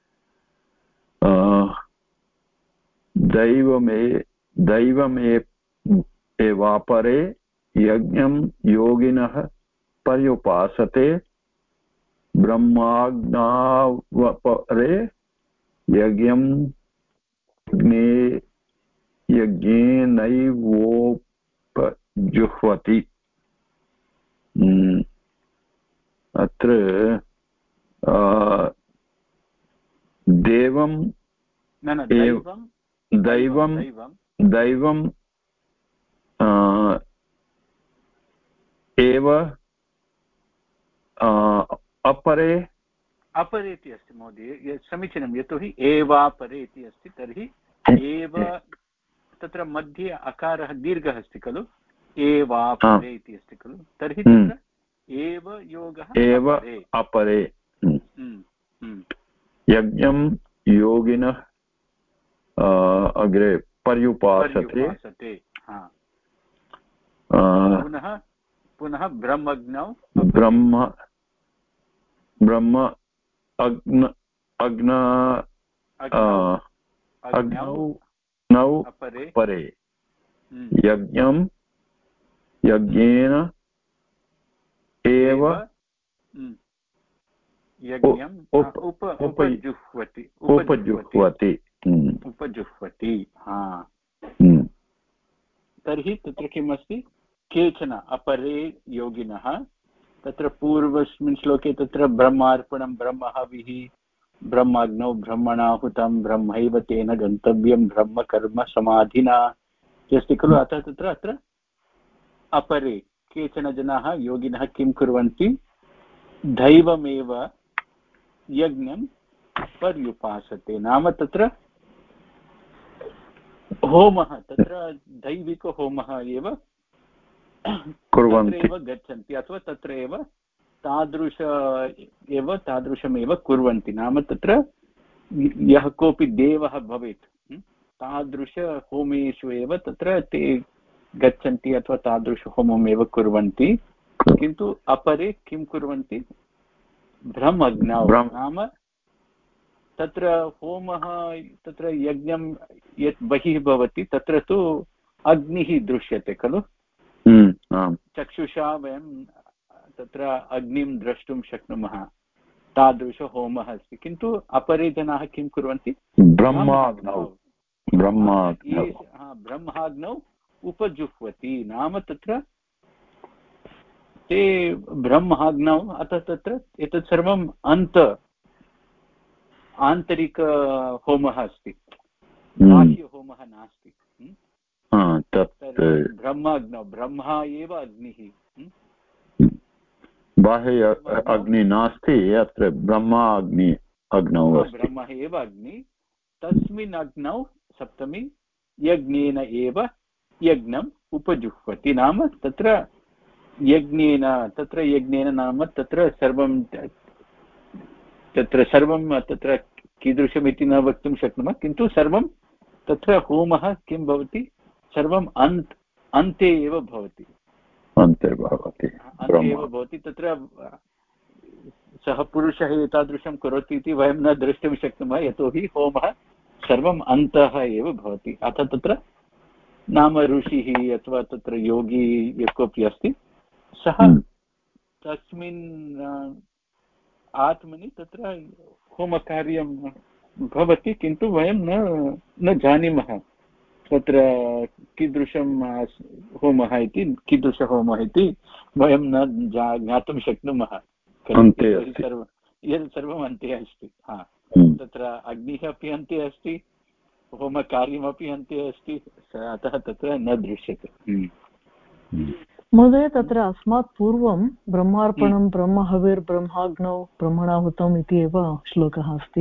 दैवमेवापरे यज्ञं योगिनः पर्युपासते, ब्रह्माज्ञावपरे यज्ञेनैवोपजुह्वति। अत्र दैवम् एव अपरे इति अस्ति महोदय। समीचीनं। यतोहि एवापरे इति अस्ति, तर्हि एव तत्र मध्ये अकारः दीर्घः अस्ति खलु, एवापरे इति अस्ति खलु, तर्हि तत्र एव योगः एव अपरे यज्ञं योगिनः अग्रे पर्युपासते। पुनः ब्रह्मज्ञौ अग्नौ परे यज्ञेन एव उपजुह्वति। तर्हि तत्र किम् अस्ति? केचन अपरे योगिनः, तत्र पूर्वस्मिन् श्लोके तत्र ब्रह्मार्पणं ब्रह्महविः ब्रह्माग्नौ ब्रह्मणाहुतं ब्रह्मैव तेन गन्तव्यं ब्रह्म कर्म समाधिना अस्ति खलु। अतः तत्र अत्र अपरे केचन जनाः योगिनः किं कुर्वन्ति? दैवमेव यज्ञं पर्युपासते। नाम तत्र होमः, तत्र दैविकहोमः एव कुर्वन्ति, गच्छन्ति, अथवा तत्र एव तादृशमेव कुर्वन्ति। नाम तत्र यः कोऽपि देवः भवेत्, तादृशहोमेषु एव तत्र ते गच्छन्ति अथवा तादृशहोममेव कुर्वन्ति। किन्तु अपरे किं कुर्वन्ति? ब्रह्मज्ञौ। नाम तत्र होमः, तत्र यज्ञं यत् बहिः भवति तत्र तु अग्निः दृश्यते खलु। चक्षुषा वयं तत्र अग्निं द्रष्टुं शक्नुमः, तादृशहोमः अस्ति। किन्तु अपरे जनाः किं कुर्वन्ति? ब्रह्माग्नौ उपजुह्वति। नाम तत्र ते ब्रह्माग्नौ, अतः तत्र एतत् सर्वम् आन्तरिकहोमः अस्ति, बाह्यहोमः नास्ति। ब्रह्माग्नौ ब्रह्मा एव अग्निः बाह्य अग्नि नास्ति अत्र ब्रह्मा अग्नौ ब्रह्म एव अग्नि तस्मिन् अग्नौ सप्तमी यज्ञेन एव यज्ञम् उपजुह्वति नाम तत्र यज्ञेन नाम तत्र सर्वं तत्र कीदृशमिति न वक्तुं शक्नुमः किन्तु सर्वं तत्र होमः किं भवति सर्वम् अन्ते एव भवति तत्र सः पुरुषः एतादृशं करोति इति वयं न द्रष्टुं शक्नुमः यतोहि होमः सर्वम् अन्तः एव भवति अथ तत्र नाम ऋषिः अथवा तत्र योगी यः कोऽपि अस्ति सः तस्मिन् आत्मनि तत्र होमकार्यं भवति किन्तु वयं न जानीमः तत्र कीदृशं होमः इति कीदृशहोमः इति वयं न ज्ञातुं शक्नुमः सर्वम् अन्ते अस्ति तत्र अग्निः अपि अन्ते अस्ति होमकार्यमपि अन्ते अस्ति अतः तत्र न दृश्यते महोदय तत्र अस्मात् पूर्वं ब्रह्मार्पणं ब्रह्महविर्ब्रह्माग्नौ ब्रह्मणाहुतम् इति एव श्लोकः अस्ति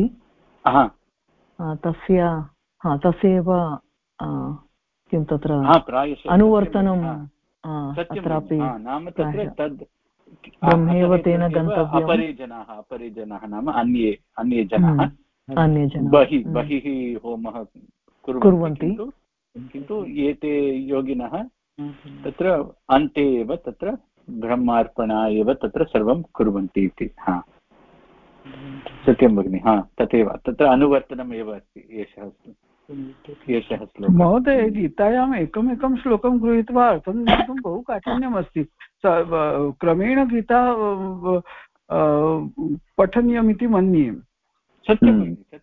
तस्यैव किं तत्र अनुवर्तनं अत्रापि नाम तत्र तद् ब्रह्मेव तेन गन्तव्यम् अपरे जनाः नाम अन्ये जनाः बहिः होमः कुर्वन्ति किन्तु एते योगिनः तत्र अन्ते एव तत्र ब्रह्मार्पणा एव तत्र सर्वं कुर्वन्ति इति सत्यं भगिनि तथैव तत्र अनुवर्तनम् एव अस्ति एषः श्लोकः महोदय गीतायाम् एकमेकं श्लोकं गृहीत्वा अर्थं ज्ञातुं बहु काठिन्यमस्ति क्रमेण गीता पठनीयमिति मन्ये सत्यं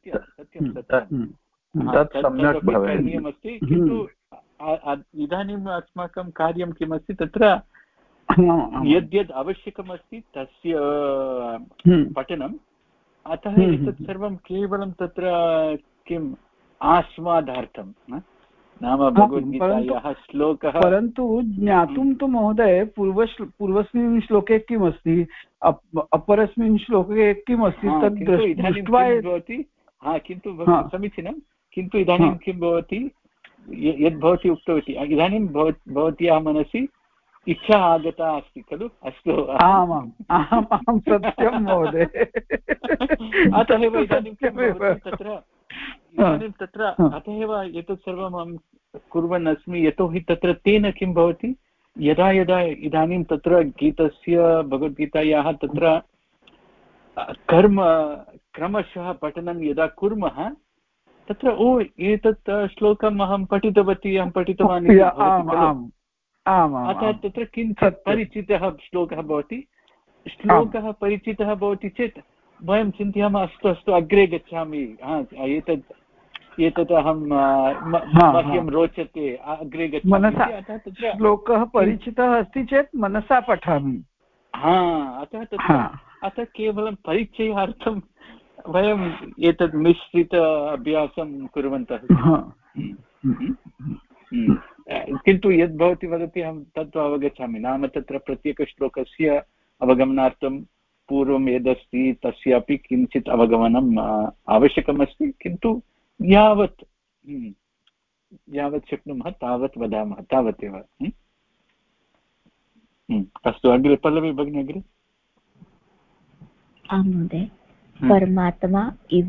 करणीयमस्ति किन्तु इदानीम् अस्माकं कार्यं किमस्ति तत्र यद्यद् आवश्यकमस्ति तस्य पठनम् अतः एतत् सर्वं केवलं तत्र किम् आस्वादार्थं नाम भगवद्गीतायाः श्लोकः परन्तु ज्ञातुं तु महोदय पूर्वस्मिन् श्लोके किमस्ति अपरस्मिन् श्लोके किमस्ति तद् दृष्ट्वा भवति किन्तु समीचीनं किन्तु इदानीं किं भवति यद्भवती उक्तवती इदानीं भवत्याः मनसि इच्छा आगता अस्ति खलु अस्तु आमां सत्यं महोदय अतः एव इदानीं किं भवति तत्र अतः एव एतत् सर्वम् अहं कुर्वन् अस्मि यतोहि तत्र तेन किं भवति यदा यदा इदानीं तत्र गीतस्य भगवद्गीतायाः तत्र कर्म क्रमशः पठनं यदा कुर्मः तत्र एतत् श्लोकम् अहं पठितवान् अतः तत्र किञ्चित् परिचितः श्लोकः भवति परिचितः भवति चेत् वयं चिन्तयामः अस्तु अग्रे गच्छामि एतत् अहं मह्यं रोचते अग्रे गच्छामि अतः तत्र श्लोकः परिचितः अस्ति चेत् मनसा पठामि अतः केवलं परिचयार्थं वयम् एतत् मिश्रित अभ्यासं कुर्वन्तः किन्तु यद् भवती वदति अहं तत्तु अवगच्छामि नाम तत्र प्रत्येकश्लोकस्य अवगमनार्थं पूर्वं यदस्ति तस्यापि किञ्चित् अवगमनम् आवश्यकमस्ति किन्तु यावत् शक्नुमः तावत् वदामः तावदेव अस्तु अग्रे पल्लवी भगिनी अग्रे आं महोदय परमात्मा इव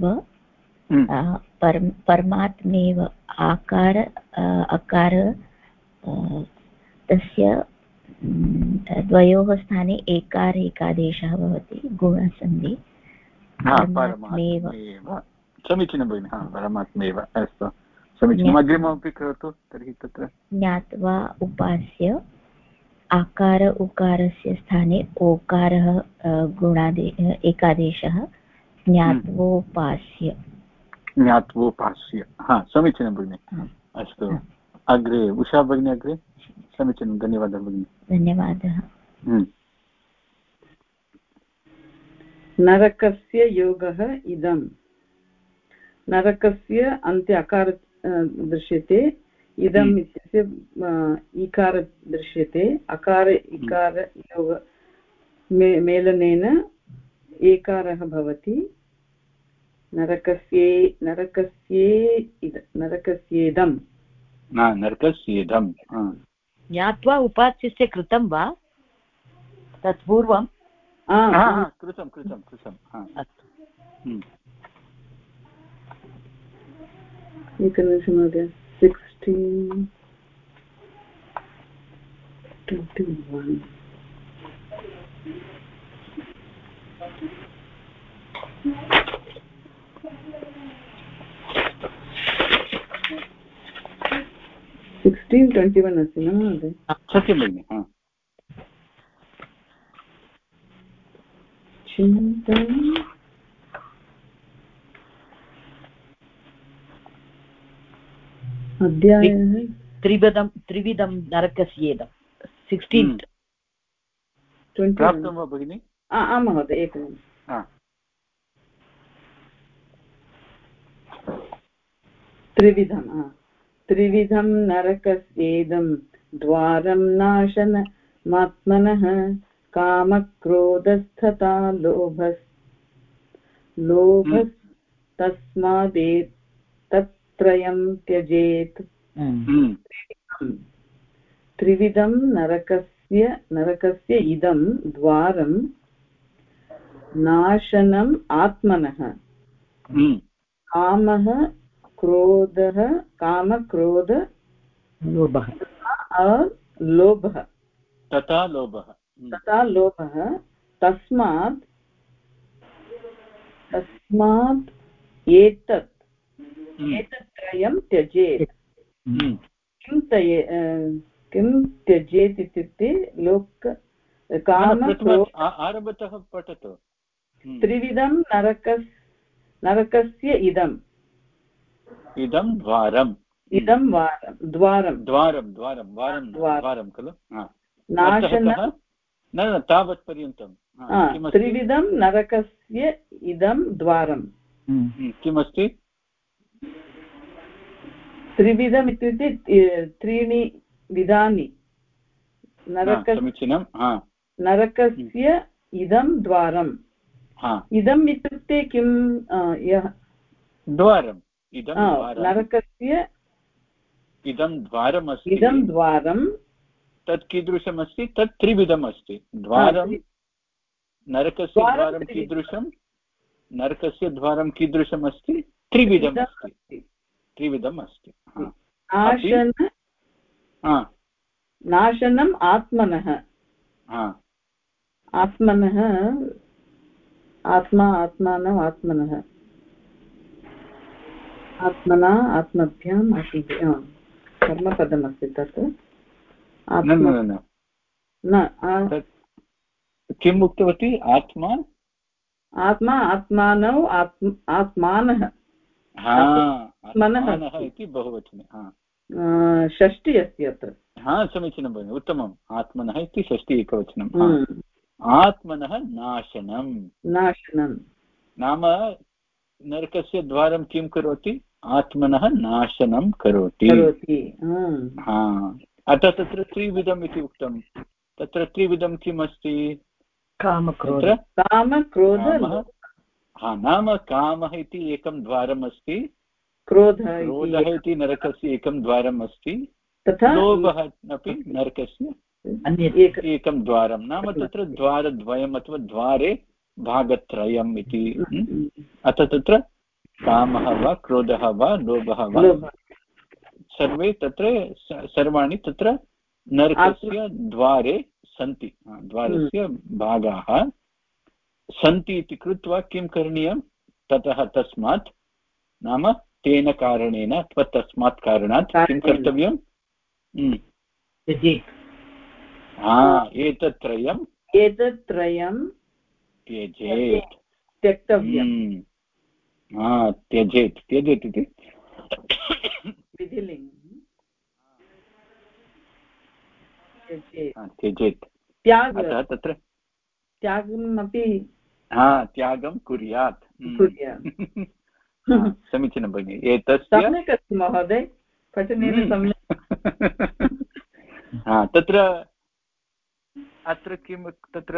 परमात्मेव आकार अकार तस्य द्वयोः स्थाने एकार एकादेशः भवति गुणसन्धि परमात्मेव समीचीनं भगिनि परमात्मेव अस्तु समीचीनम् अग्रिममपि करोतु तर्हि तत्र ज्ञात्वा उपास्य आकार उकारस्य स्थाने ओकारः एकादेशः ज्ञात्वोपास्य समीचीनं भगिनि अस्तु अग्रे उषा भगिनी अग्रे समीचीनं धन्यवादः भगिनि धन्यवादः नरकस्य योगः इदं नरकस्य अन्ते अकार दृश्यते इदम् इत्यस्य इकार दृश्यते अकार इकार योग मेलनेन एकारः भवति नरकस्येदं नरकस्येदं ज्ञात्वा उपास्यस्य कृतं वा तत् पूर्वं कृतं अस्तु एकनिमिषं महोदय 16:21 16:21 अस्ति न महोदय सत्यं भगिनि चिन्तनम् अध्यायः त्रिविधं नरकस्येदं 16 प्राप्तं वा भगिनि आं महोदय एकनिमिषम् त्रिविधं नरकस्येदं द्वारं नाशनमात्मनः कामक्रोधस्तथा लोभस्तस्मादेतत्त्रयं त्यजेत् त्रिविधं नरकस्य इदं द्वारं नाशनम् आत्मनः कामक्रोध लोभः तथा लोभः तस्मात् एतत्त्रयं त्यजेत् किं त्यजेत् इत्युक्ते आरम्भतः पठतु त्रिविधं नरकस्य इदं द्वारं खलु नाशनं न तावत् पर्यन्तं त्रिविधं नरकस्य इदं द्वारं किमस्ति त्रिविधम् इत्युक्ते त्रीणि विधानि समीचीनं नरकस्य इदं द्वारम् इदम् इत्युक्ते किं द्वारम् नरकस्य इदं द्वारमस्ति इदं द्वारं तत् कीदृशमस्ति तत् त्रिविधम् अस्ति द्वारं नरकस्य द्वारं कीदृशं नरकस्य द्वारं कीदृशमस्ति त्रिविधम् अस्ति नाशनम् आत्मनः आत्मभ्याम् कर्मपदमस्ति तत् किम् उक्तवती आत्मानौ आत्मानः इति बहुवचने षष्टि अस्ति अत्र समीचीनं भगिनि उत्तमम् आत्मनः इति षष्टि एकवचनम् आत्मनः नाशनं नाम नरकस्य द्वारं किं करोति आत्मनः नाशनं करोति अतः तत्र त्रिविधम् इति उक्तं तत्र त्रिविधं किम् अस्ति कामक्रोध नाम कामः इति एकं द्वारम् अस्ति क्रोधः इति नरकस्य एकं द्वारम् अस्ति लोभः अपि नरकस्य एकं द्वारं नाम तत्र द्वारद्वयम् अथवा द्वारे भागत्रयम् इति अतः तत्र कामः वा क्रोधः वा लोभः वा सर्वे तत्र सर्वाणि तत्र नरकस्य द्वारे सन्ति द्वारस्य भागाः सन्ति इति कृत्वा किं करणीयं तस्मात् नाम तेन कारणेन अथवा तस्मात् कारणात् किं कर्तव्यं एतत्त्रयं त्यजेत् त्यक्तव्यं त्यजेत् इति त्यजेत् तत्र त्यागमपि त्यागं कुर्यात् समीचीनं भगिनि एतस्य सम्यक् अस्ति महोदय पठनेन सम्यक् तत्र अत्र किं तत्र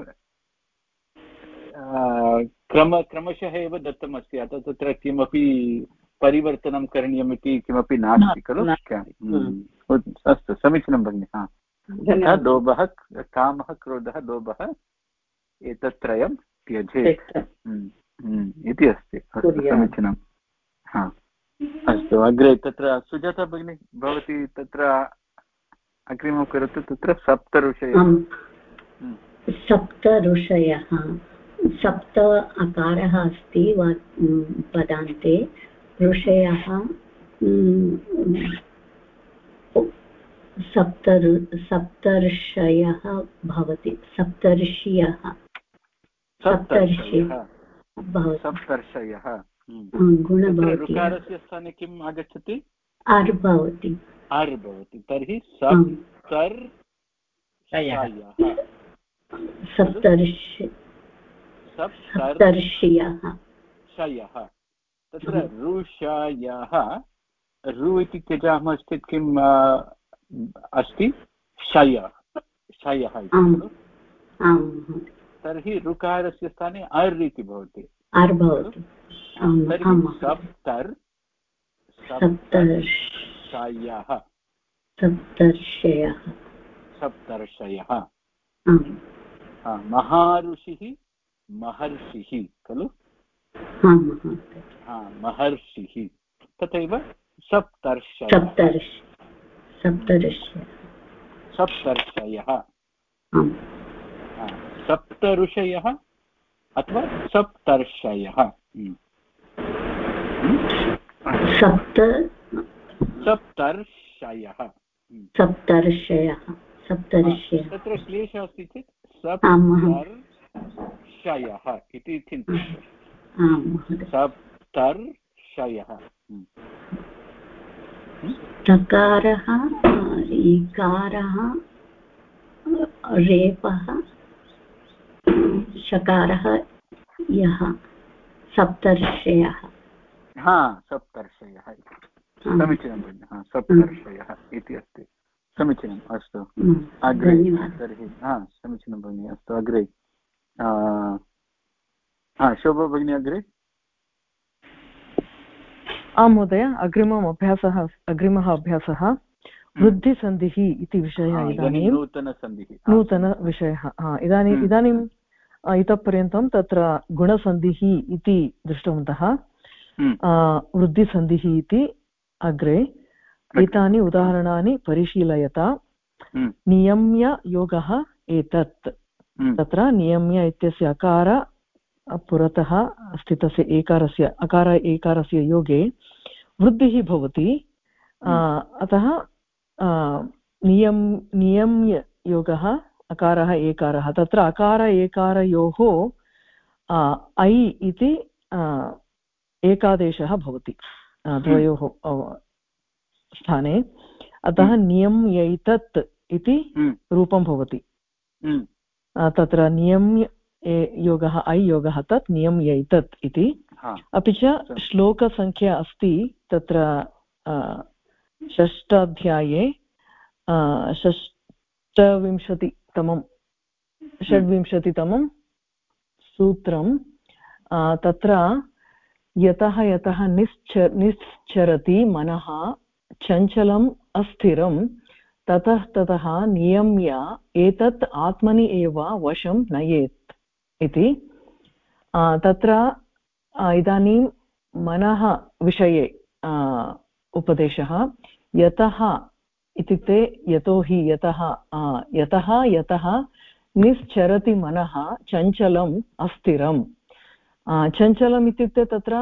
क्रमशः एव दत्तमस्ति, अतः तत्र किमपि परिवर्तनं करणीयमिति किमपि नास्ति खलु। अस्तु, समीचीनं भगिनि। तथा लोभः, कामः, क्रोधः, लोभः, एतत्त्रयं त्यजेत् इति अस्ति। अस्तु, समीचीनं। अस्तु, अग्रे तत्र सुजाता भगिनी, भवती तत्र अग्रिमं करोतु। तत्र सप्त ऋषयः सप्त अकारः अस्ति पदान्ते। ऋषयः सप्तर्षयः भवति। सप्तर्षयः गुण भवति। ऋकारस्य स्थाने किम् आगच्छति? अर् भवति। तर्हि सप्तर्षयः। तत्र ऋषयः, ऋ इति त्यजामश्चेत् किम् अस्ति? शयः इति। तर्हि ऋकारस्य स्थाने अर् इति भवति। तर्हि सप्तर्षयः। महाऋषिः महर्षिः खलु। महर्षिः तथैव सप्तर्षयः। सप्त ऋषयः अथवा सप्तर्षयः। सप्तर्षयः। तत्र क्लेशः अस्ति चेत् सप्तर्षयः इति चिन्तयतु। सप्तर्षयः। तकारः, इकारः, रेपः, शकारः, यः, सप्तर्षयः। सप्तर्षयः समीचीनं भगिनि। सप्तर्षयः इति अस्ति। समीचीनम्। अस्तु, अग्रे तर्हि। समीचीनं भगिनि। अस्तु, अग्रे शोभा भगिनी, अग्रे। आं महोदय, अग्रिमः अभ्यासः वृद्धिसन्धिः इति विषयः। इदानीं नूतनविषयः। इदानीं इतः पर्यन्तं तत्र गुणसन्धिः इति दृष्टवन्तः। वृद्धिसन्धिः इति अग्रे। एतानि उदाहरणानि परिशीलयता। नियम्य योगः एतत्। तत्र नियम्य इत्यस्य अकार पुरतः स्थितस्य अकार एकारस्य योगे वृद्धिः भवति। अतः नियम्य योगः अकारः एकारः। तत्र अकार एकारयोः ऐ इति एकादेशः भवति द्वयोः स्थाने। अतः नियम्यैतत् इति रूपं भवति। तत्र नियम्य योगः ऐ योगः तत् नियम्यैतत् इति। अपि च श्लोकसङ्ख्या अस्ति तत्र षष्ठाध्याये षड्विंशतितमं सूत्रं। तत्र यतः यतः निश्चरति मनः चञ्चलम् अस्थिरं ततः ततः नियम्य एतत् आत्मनि एव वशं नयेत् इति। तत्र इदानीं मनः विषये उपदेशः। यतः इत्युक्ते यतोहि यतः निश्चरति मनः चञ्चलम् अस्थिरं। चञ्चलम् इत्युक्ते तत्र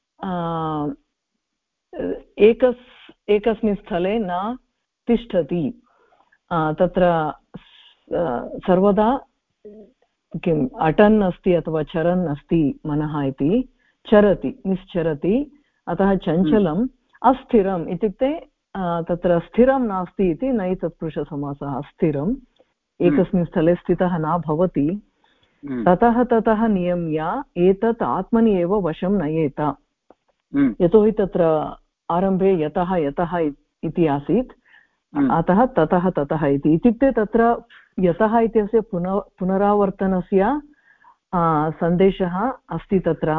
एकस्मिन् स्थले न तिष्ठति। तत्र सर्वदा किम् अटन् अस्ति अथवा चरन् अस्ति मनः इति। चरति, निश्चरति। अतः चञ्चलम्। अस्थिरम् इत्युक्ते तत्र स्थिरं नास्ति इति नञ् तत्पुरुषसमासः। स्थिरम्, एकस्मिन् स्थले स्थितः न भवति। ततः ततः नियम्य एतत् आत्मनि एव वशं नयेत। यतोहि तत्र आरम्भे यतः इति आसीत्। अतः ततः ततः इति इत्युक्ते तत्र यतः इत्यस्य पुनरावर्तनस्य सन्देशः अस्ति तत्र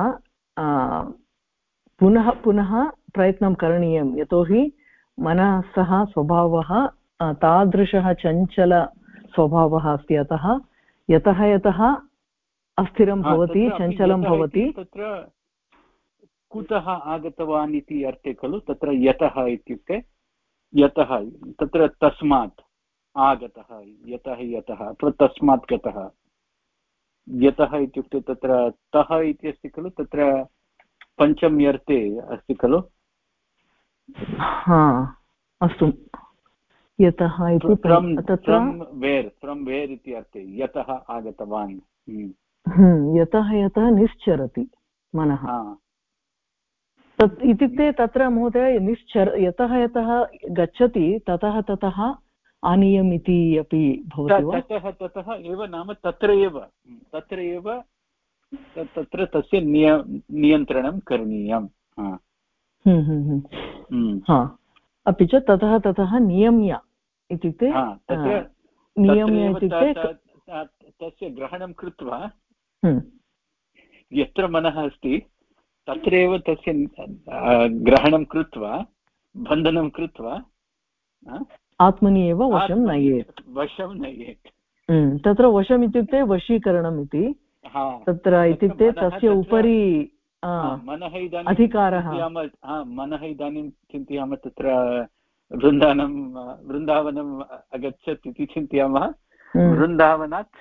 पुनः पुनः प्रयत्नं करणीयं यतोहि मनसः स्वभावः तादृशः चञ्चलस्वभावः अस्ति अतः यतः यतः अस्थिरं भवति चञ्चलं भवति तत्र कुतः आगतवान् इति अर्थे खलु तत्र यतः इत्युक्ते यतः तत्र तस्मात् आगतः यतः यतः अथवा तस्मात् गतः यतः इत्युक्ते तत्र तः इति अस्ति खलु तत्र पञ्चम्यर्थे अस्ति खलु अस्तु यतः इति फ्रम् वेर् इति अर्थे यतः आगतवान् यतः यतः निश्चरति मनः तत् इत्युक्ते तत्र महोदय यतः यतः गच्छति ततः ततः आनीयम् इति अपि भवति वा ततः ततः एव नाम तत्र एव तत्र तस्य नियन्त्रणं करणीयम् अपि च ततः ततः नियम्य इत्युक्ते नियम्य इत्युक्ते तस्य ग्रहणं कृत्वा यत्र मनः अस्ति तत्रैव तस्य ग्रहणं कृत्वा बन्धनं कृत्वा आत्मनि एव वशं नयेत् तत्र वशम् इत्युक्ते वशीकरणम् इति तत्र इत्युक्ते तस्य उपरि अधिकारः मनः इदानीं चिन्तयामः तत्र वृन्दावनम् अगच्छत् इति चिन्तयामः वृन्दावनात्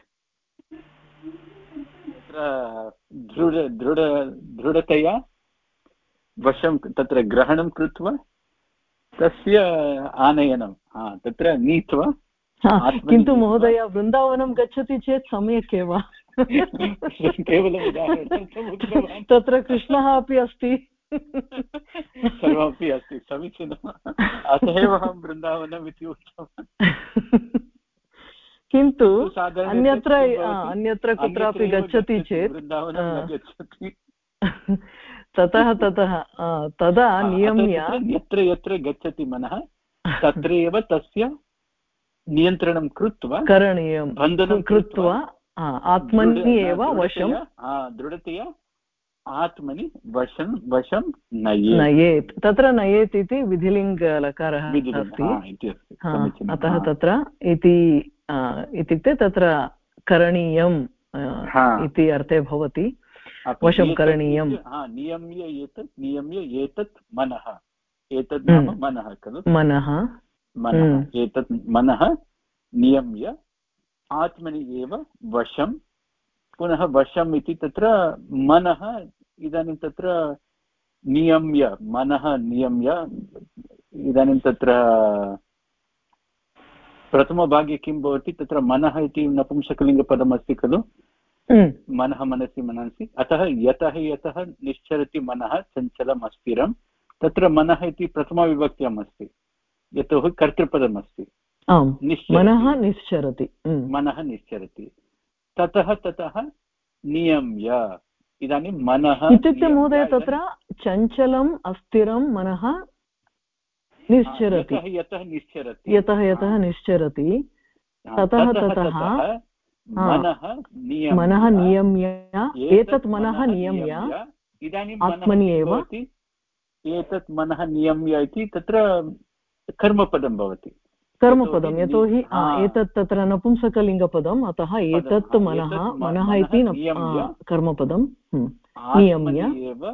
दृढतया वशं तत्र ग्रहणं कृत्वा तस्य आनयनं तत्र नीत्वा किन्तु महोदय वृन्दावनं गच्छति चेत् सम्यक् एव केवलम् उदाहरणं तत्र कृष्णः अपि अस्ति सर्वमपि अस्ति समीचीनम् अतः एव अहं वृन्दावनम् इति उक्तवान् किन्तु अन्यत्र कुत्रापि गच्छति चेत् ततः तदा नियम्य यत्र गच्छति मनः तत्रैव तस्य नियन्त्रणं कृत्वा करणीयं बन्धनं कृत्वा आत्मनि एव वशं दृढतया आत्मनि वशं नयेत् तत्र नयेत् इति विधिलिङ्गलकारः अस्ति अतः तत्र इत्युक्ते तत्र करणीयम् इति अर्थे भवति वशं करणीयं नियम्य एतत् मनः एतत् नाम मनः खलु मनः एतत् मनः नियम्य आत्मनि एव वशं पुनः वशम् इति तत्र मनः इदानीं तत्र नियम्य मनः नियम्य इदानीं तत्र प्रथमभागे किं भवति तत्र मनः इति नपुंसकलिङ्गपदम् अस्ति खलु मनः मनसि मनसि अतः यतः यतः निश्चरति मनः चञ्चलम् अस्थिरं तत्र मनः इति प्रथमविभक्त्याम् अस्ति यतोहि कर्तृपदम् अस्ति मनः निश्चरति ततः ततः नियम्य इदानीं मनः इत्युक्ते महोदय तत्र चञ्चलम् अस्थिरं मनः निश्चरति यतः यतः निश्चरति ततः ततः मनः नियम्य एतत् मनः नियम्य इदानीं आत्मनि एव एतत् मनः नियम्य इति तत्र कर्मपदं भवति कर्मपदं यतोहि एतत् तत्र नपुंसकलिङ्गपदम् अतः एतत् मनः इति कर्मपदं नियम्य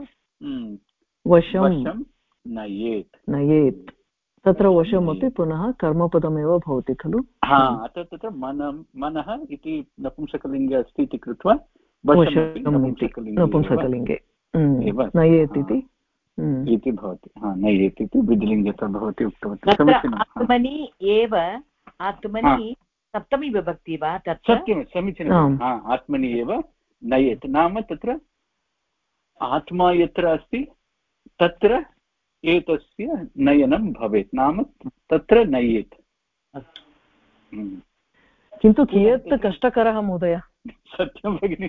वशं नयेत् तत्र वशमपि पुनः कर्मपदमेव भवति खलु अतः तत्र मनः इति नपुंसकलिङ्गे अस्ति इति कृत्वा नपुंसकलिङ्गे नयेत् इति भवति नयेत् इति विधिलिङ्गे भवति आत्मनि एव आत्मनि सप्तमी विभक्ति वा तत्र सत्यं समीचीनम् आत्मनि एव नयेत् नाम तत्र आत्मा यत्र अस्ति तत्र एतस्य नयनं भवेत् नाम तत्र नयेत् किन्तु कियत् कष्टकरः महोदय सत्यं भगिनि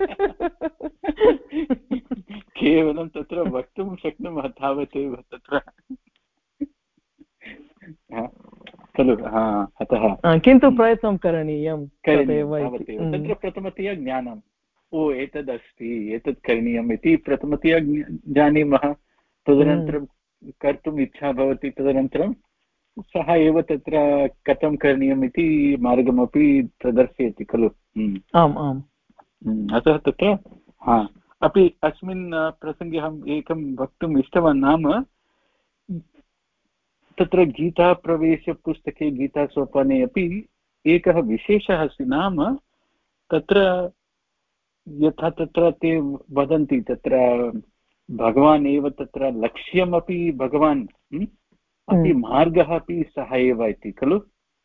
केवलं तत्र वक्तुं शक्नुमः तावदेव तत्र खलु अतः किन्तु प्रयत्नं करणीयं तत्र प्रथमतया ज्ञानम् ओ एतदस्ति एतत् करणीयम् इति प्रथमतया जानीमः तदनन्तरं कर्तुम् इच्छा भवति तदनन्तरं सः एव तत्र कथं करणीयम् इति मार्गमपि प्रदर्शयति खलु आम् आम् अतः तत्र अपि अस्मिन् प्रसङ्गे अहम् एकं वक्तुम् इष्टवान् नाम तत्र गीताप्रवेशपुस्तके गीतासोपाने अपि एकः विशेषः अस्ति नाम तत्र यथा तत्र ते वदन्ति तत्र भगवान् एव तत्र लक्ष्यमपि भगवान् अपि मार्गः अपि सः एव इति खलु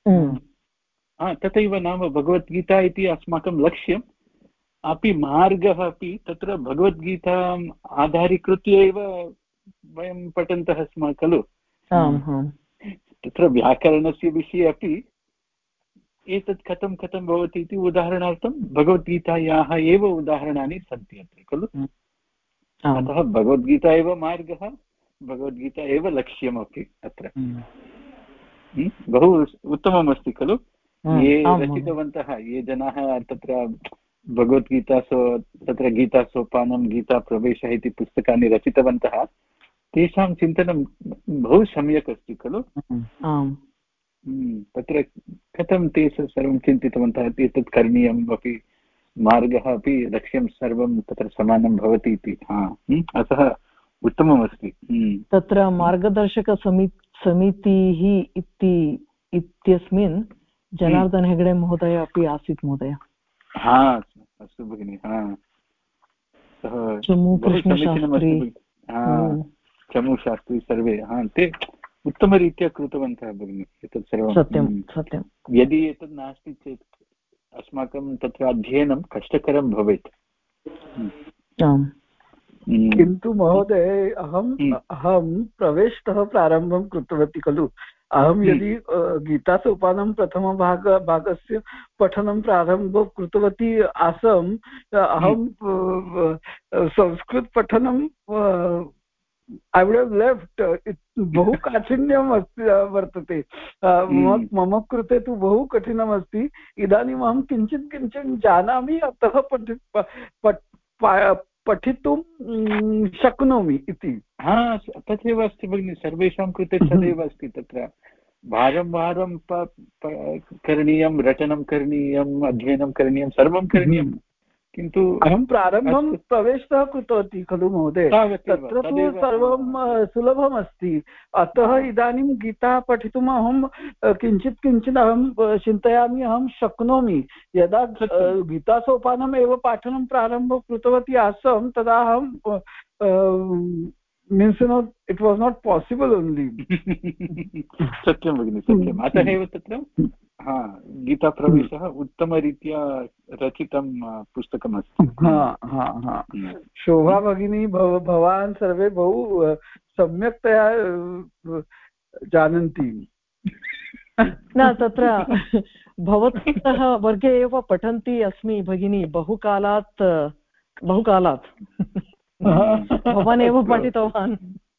तथैव नाम भगवद्गीता इति अस्माकं लक्ष्यम् अपि मार्गः अपि तत्र भगवद्गीताम् आधारीकृत्य एव वयं पठन्तः स्मः खलु तत्र व्याकरणस्य विषये अपि एतत् कथं कथं भवति इति उदाहरणार्थं भगवद्गीतायाः एव उदाहरणानि सन्ति अत्र खलु अतः भगवद्गीता एव मार्गः भगवद्गीता एव लक्ष्यमपि अत्र बहु उत्तममस्ति खलु ये रचितवन्तः ये जनाः तत्र भगवद्गीतासु तत्र गीतासोपानं गीताप्रवेशः इति पुस्तकानि रचितवन्तः तेषां चिन्तनं बहु सम्यक् अस्ति खलु तत्र कथं ते सर्वं चिन्तितवन्तः एतत् करणीयम् अपि मार्गः अपि लक्ष्यं सर्वं तत्र समानं भवति इति अतः उत्तममस्ति तत्र मार्गदर्शकसमितिः इत्यस्मिन् जनार्दन हेगडे महोदय अपि आसीत् महोदय अस्तु भगिनि चमूशास्त्री सर्वे ते उत्तमरीत्या कृतवन्तः भगिनि एतत् सर्वं सत्यं यदि एतत् नास्ति चेत् अस्माकं तत्र अध्ययनं कष्टकरं भवेत् किन्तु महोदय अहं प्रवेशतः प्रारम्भं कृतवती खलु अहं यदि गीतासोपानं प्रथमभागस्य पठनं प्रारम्भं कृतवती आसम् अहं संस्कृतपठनं I would have left. बहु काठिन्यम् अस्ति वर्तते मम कृते तु बहु कठिनम् अस्ति इदानीम् अहं किञ्चित् जानामि अतः पठितुं शक्नोमि इति तथैव अस्ति भगिनि सर्वेषां कृते तदेव अस्ति तत्र वारं वारं करणीयं रटनं करणीयम् अध्ययनं करणीयं सर्वं करणीयं किन्तु अहं प्रारम्भं प्रवेशः कृतवती खलु महोदय तत्र तु सर्वं सुलभमस्ति अतः इदानीं गीता पठितुम् अहं किञ्चित् अहं चिन्तयामि अहं शक्नोमि यदा गीतासोपानम् एव पाठनं प्रारम्भं कृतवती आसं तदा अहं means it was not possible only सत्यं भगिनि सत्यम् अतः एव तत्र गीताप्रवेशः उत्तमरीत्या रचितं पुस्तकमस्ति शोभा भगिनी भवान् सर्वे बहु सम्यक्तया जानन्ति न तत्र भवतः वर्गे एव पठन्ती अस्मि भगिनी बहुकालात् भवान् एव पठितवान्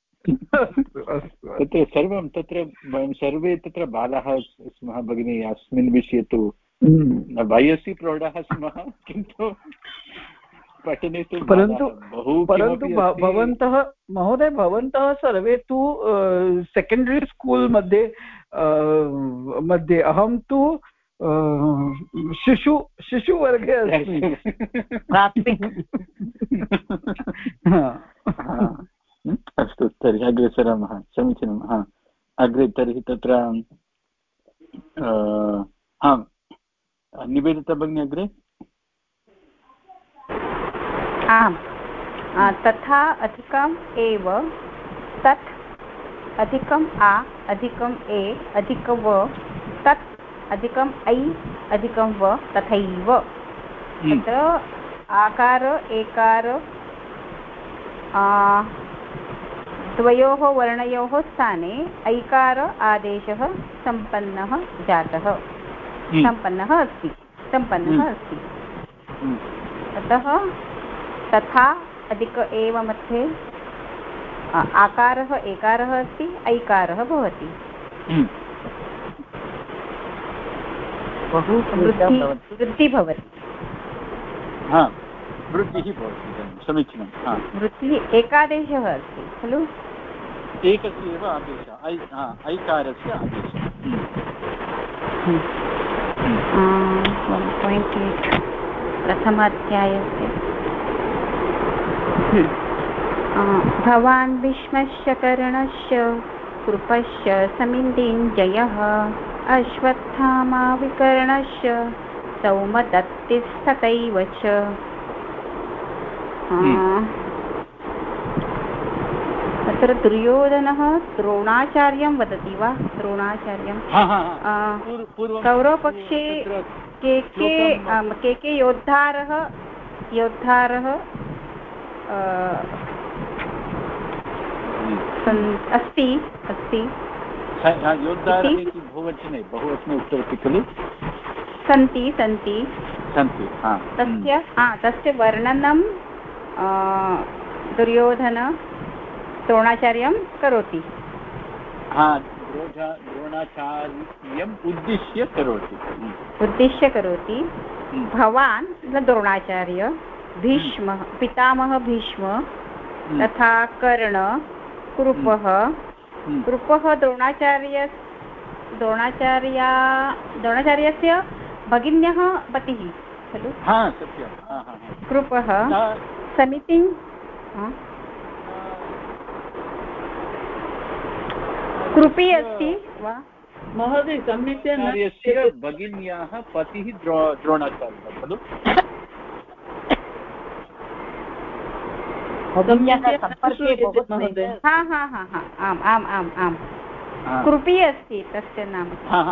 तत्र सर्वं तत्र वयं सर्वे तत्र बालाः स्मः भगिनी अस्मिन् विषये तु वयसि प्रौढाः स्मः किन्तु पठने तु परन्तु भवन्तः महोदय भवन्तः सर्वे तु सेकेण्डरी स्कूल् मध्ये अहं तु शिशुवर्गे अस्मि अस्तु तर्हि अग्रे सरामः समीचीनम् अग्रे तर्हि तत्र निवेदिता भगिनी अग्रे आम् तथा अधिकम् एव तत् अधिकम् आ अधिकम् ए अधिकं व तत् अधिकम् ऐ अधिकं व तथैव तत्र आकार एकार द्वयोः वर्णयोः स्थाने ऐकार आदेशः सम्पन्नः अस्ति अतः तथा अधिक एव मध्ये आकारः एकारः अस्ति ऐकारः भवति बहु वृद्धिः भवति वृद्धिः भवति समीचीनं वृद्धिः एकादेशः अस्ति खलु एकस्य एव आदेशः ऐकारस्य आदेशः 1.8 प्रथमाध्यायस्य भवान् भीष्मस्य कर्णस्य कृपश्च समिन्दिञ्जयः अश्वत्थामा विकर्णस्य सौमदत्तिस्तथैव च अत्र दुर्योधनः द्रोणाचार्यं वदति वा द्रोणाचार्यं कौरवपक्षे के योद्धारः अस्ति योद्धारः इति बहुवचने उक्तवती खलु सन्ति तस्य वर्णनं दुर्योधन द्रोणाचार्यं करोति द्रोणाचार्यम् उद्दिश्य करोति भवान् द्रोणाचार्य भीष्म पितामह भीष्म तथा कर्ण कृपः द्रोणाचार्यस्य भगिन्यः पतिः खलु कृपः समितिं कृपी अस्ति वा महोदय सम्यक्तया भगिन्याः पतिः द्रोणाचार्यः खलु आम् कृपी अस्ति तस्य नाम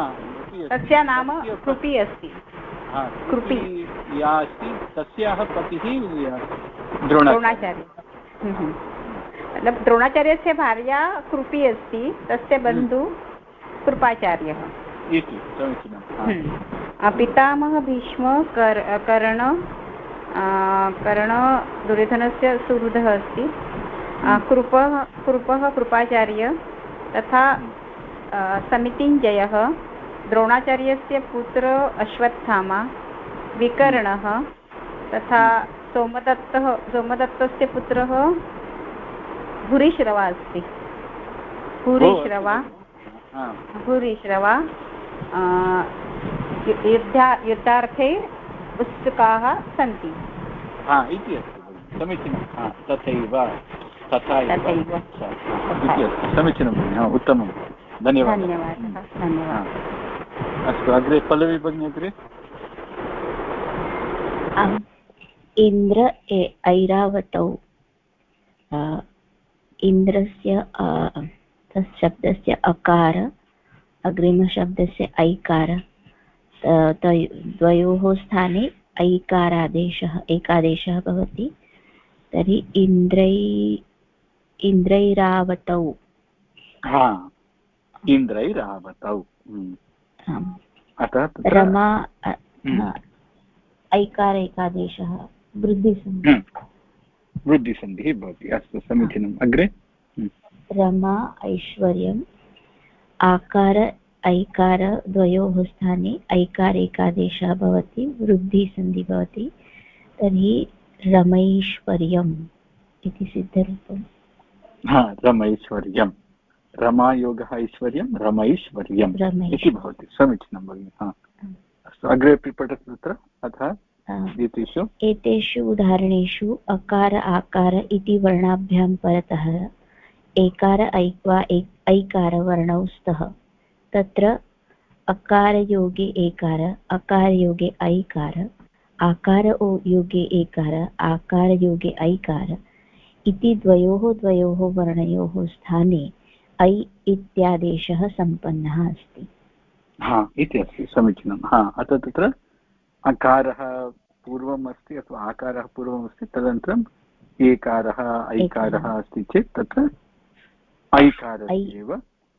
कृपी अस्ति कृपी या अस्ति तस्याः पतिः द्रोणाचार्य द्रोणाचार्यस्य भार्या कृपी अस्ति तस्य बन्धु कृपाचार्यः इति समीचीनं पितामह भीष्म कर्ण दुर्योधनस्य सुहृदः अस्ति कृपः कृपाचार्य तथा समितिञ्जयः द्रोणाचार्यस्य पुत्र अश्वत्थामा विकर्णः तथा सोमदत्तस्य पुत्रः भूरिश्रवा अस्ति भूरिश्रवा युद्धार्थे उत्सुकाः सन्ति इति अस्ति समीचीनं तथैव समीचीनं उत्तमं धन्यवादः अस्तु अग्रे पल्लवी भगिनी अग्रे इन्द्र ऐरावतौ इन्द्रस्य शब्दस्य अकार अग्रिमशब्दस्य ऐकार द्वयोः स्थाने एकादेशः भवति तर्हि इन्द्रैरावतौ अतः रमा ऐकार एकादेशः वृद्धिसन्धिः भवति अस्तु समीचीनम् अग्रे रमा ऐश्वर्यम् आकार ऐकार द्वयोः स्थाने ऐकार एकादेशः भवति वृद्धिसन्धिः भवति तर्हि रमैश्वर्यम् इति सिद्धरूपम् रमैश्वर्यं रमायोगः ऐश्वर्यं रमैश्वर्यम् इति भवति समीचीनं भगिनि अस्तु अग्रे अपि पठतु तत्र अतः एतेषु उदाहरणेषु अकार आकार इति वर्णाभ्यां परतः एकार ऐकार वर्णौ स्तः तत्र अकारयोगे एकार अकारयोगे ऐकार आकारयोगे एकार आकारयोगे ऐकार इति द्वयोः वर्णयोः स्थाने ऐ इत्यादेशः सम्पन्नः अस्ति इति अस्ति समीचीनम् अतः तत्र अकारः पूर्वम् अस्ति अथवा आकारः पूर्वम् अस्ति तदनन्तरम् एकारः ऐकारः अस्ति चेत् तत्र ऐकारस्य एव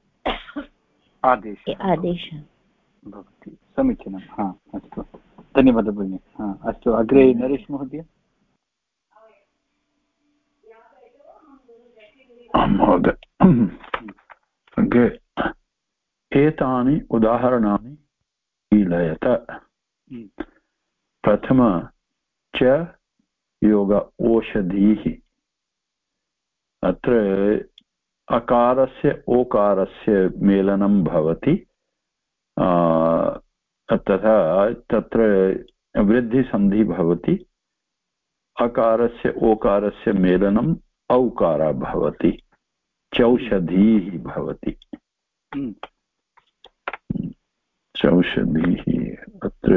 आदेशः भवति समीचीनम् अस्तु धन्यवादः भगिनि अस्तु अग्रे नरेश महोदय महोदय एतानि उदाहरणानि कील मीलयत प्रथम च योग ओषधीः अत्र अकारस्य ओकारस्य मेलनं भवति तथा तत्र वृद्धिसन्धि भवति अकारस्य ओकारस्य मेलनम् औकारः भवति चौषधीः भवति चौषधीः अत्र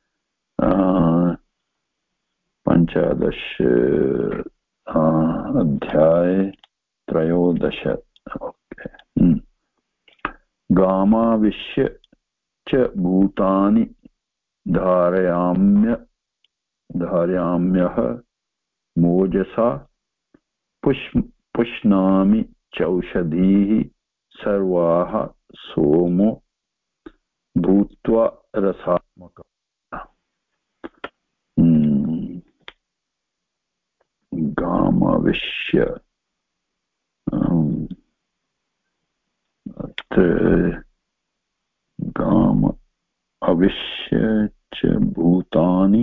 15 अध्याये 13 गामाविश्य च भूतानि धारयाम्यः मोजसा पुष्णामि चौषधीः सर्वाः सोमो भूत्वा रसात्मकः गामाविश्य गाम अविश्य च भूतानि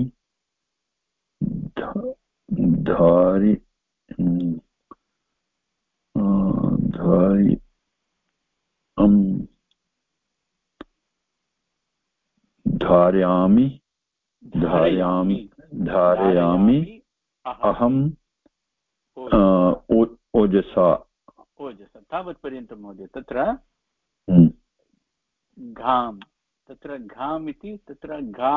धारयामि अहम् ओजसा तावत्पर्यन्तं महोदय तत्र घाम् तत्र घाम् इति तत्र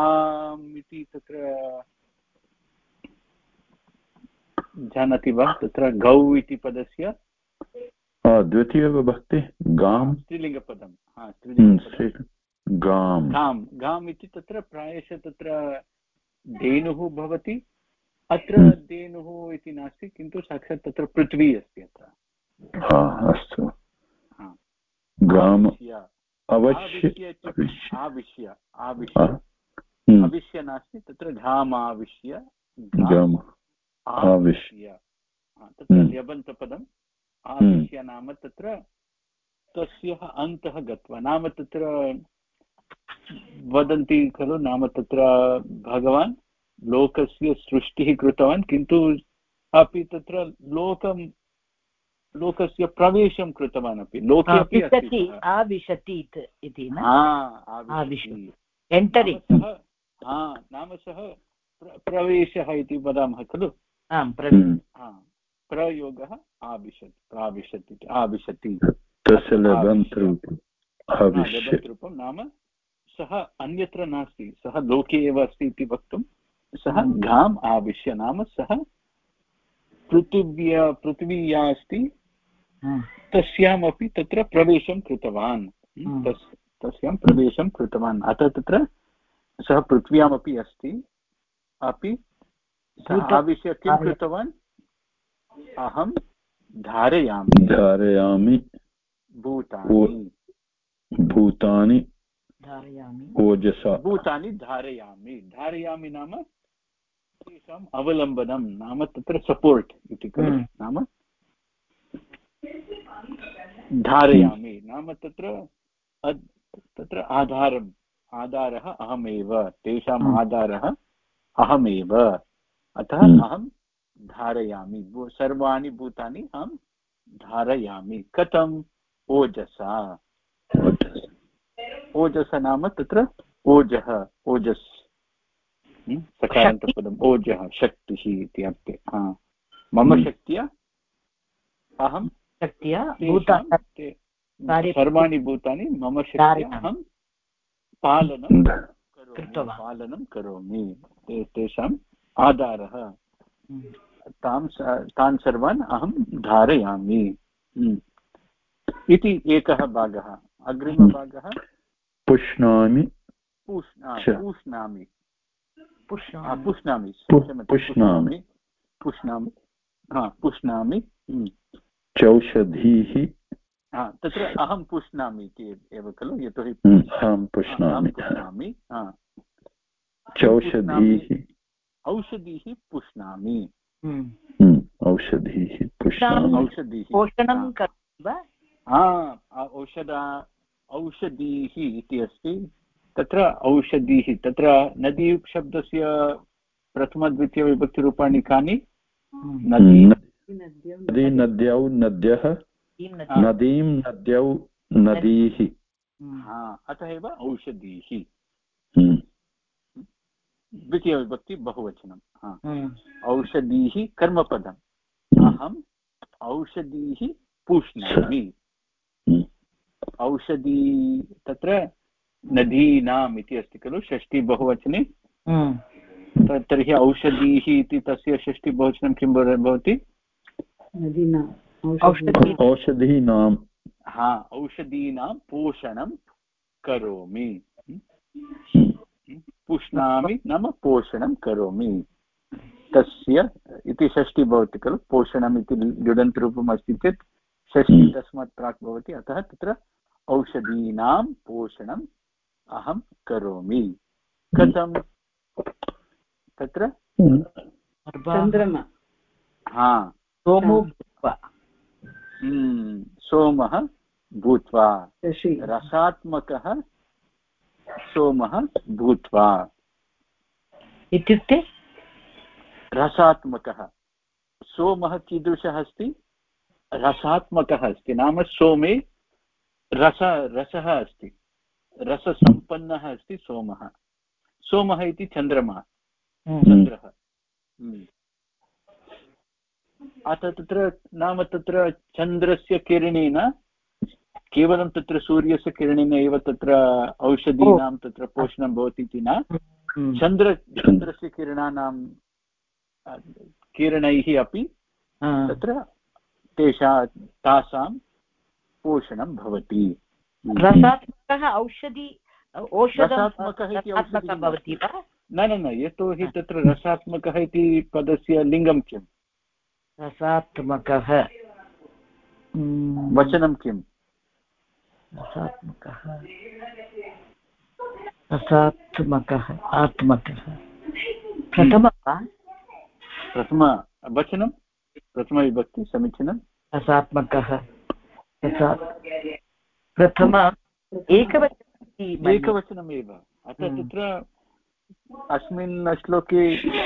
जानाति वा तत्र गौ इति पदस्य द्वितीयविभक्ति गाम् स्त्रीलिङ्गपदं गाम् इति तत्र प्रायशः तत्र धेनुः भवति अत्र धेनुः इति नास्ति किन्तु साक्षात् तत्र पृथ्वी अस्ति अत्र अस्तु गाम् आविश्य नास्ति तत्र घाम् आविश्य तत्र ल्यबन्तपदम् आविश्य नाम तत्र तस्य अन्तः गत्वा नाम तत्र वदन्ति खलु नाम तत्र भगवान् लोकस्य सृष्टिः कृतवान् किन्तु अपि तत्र लोकस्य प्रवेशं कृतवान् अपि लोके अपि आविशति इति नाम सः प्रवेशः इति वदामः खलु प्रयोगः आविशति तस्य लबन्तरूपं नाम सः अन्यत्र नास्ति सः लोके एव अस्ति इति वक्तुं सः घाम् आविश्य नाम सः पृथिवी या अस्ति तस्यामपि तत्र प्रवेशं कृतवान् तस्यां प्रवेशं कृतवान् अतः तत्र सः पृथ्व्यामपि अस्ति अपि सः आविश्य किं कृतवान् अहं धारयामि भूतानि ओजसा भूतानि धारयामि नाम तेषाम् अवलम्बनं नाम तत्र सपोर्ट् इति खलु नाम धारयामि नाम तत्र आधारः अहमेव तेषाम् आधारः अहमेव अतः अहं धारयामि सर्वाणि भूतानि अहं धारयामि कथम् ओजसा नाम तत्र ओजस् सकारान्तपदम् ओजः शक्तिः इति अर्थे मम शक्त्या अहं सर्वाणि भूतानि मम शक्त्या अहं पालनं करोमि तेषाम् आधारः तान् सर्वान् अहं धारयामि इति एकः भागः अग्रिमभागः पुष्णामि चौषधीः तत्र अहं पुष्णामि इति एव खलु यतोहि अहं पुष्णामि चौषधीः औषधीः पुष्णामि औषधीः औषधीः इति अस्ति तत्र औषधीः तत्र नदी शब्दस्य प्रथमद्वितीयविभक्तिरूपाणि कानि? नदी, नद्यौ नद्यः, नदीं नद्यौ नदीः, अतः एव औषधीः द्वितीयविभक्ति बहुवचनम्। औषधीः कर्मपदम्। अहम् औषधीः पूष्णामि। औषधी तत्र नदीनाम् इति अस्ति खलु षष्ठी बहुवचने। तर्हि औषधीः इति तस्य षष्ठी बहुवचनं किं भवति? औषधीनां। औषधीनां पोषणं करोमि। पुष्णामि नाम पोषणं करोमि तस्य इति षष्ठी भवति खलु। पोषणम् इति ल्युडन्तरूपम् अस्ति चेत् षष्ठी तस्मात् प्राक् भवति। अतः तत्र औषधीनां पोषणम् अहं करोमि। कथं? तत्र चन्द्रमा सोमः भूत्वा रसात्मकः सोमः भूत्वा इत्युक्ते रसात्मकः सोमः कीदृशः अस्ति? रसात्मकः अस्ति नाम सोमे रसः अस्ति, रससम्पन्नः अस्ति सोमः। सोमः इति चन्द्रमा, चन्द्रः। अतः तत्र नाम तत्र चन्द्रस्य किरणेन केवलं तत्र सूर्यस्य किरणेन एव तत्र औषधीनां तत्र पोषणं भवति इति न। चन्द्रस्य किरणैः अपि तत्र तासां पोषणं भवति। रसात्मकः रसात्मकः इति औषधिः भवति वा? न यतोहि तत्र रसात्मकः इति पदस्य लिङ्गं किम्? रसात्मकः वचनं किम्? रसात्मकः आत्मकः प्रथम वचनं प्रथमविभक्ति समीचीनं। रसात्मकः प्रथम एकवचनमेव। अतः तत्र अस्मिन् श्लोके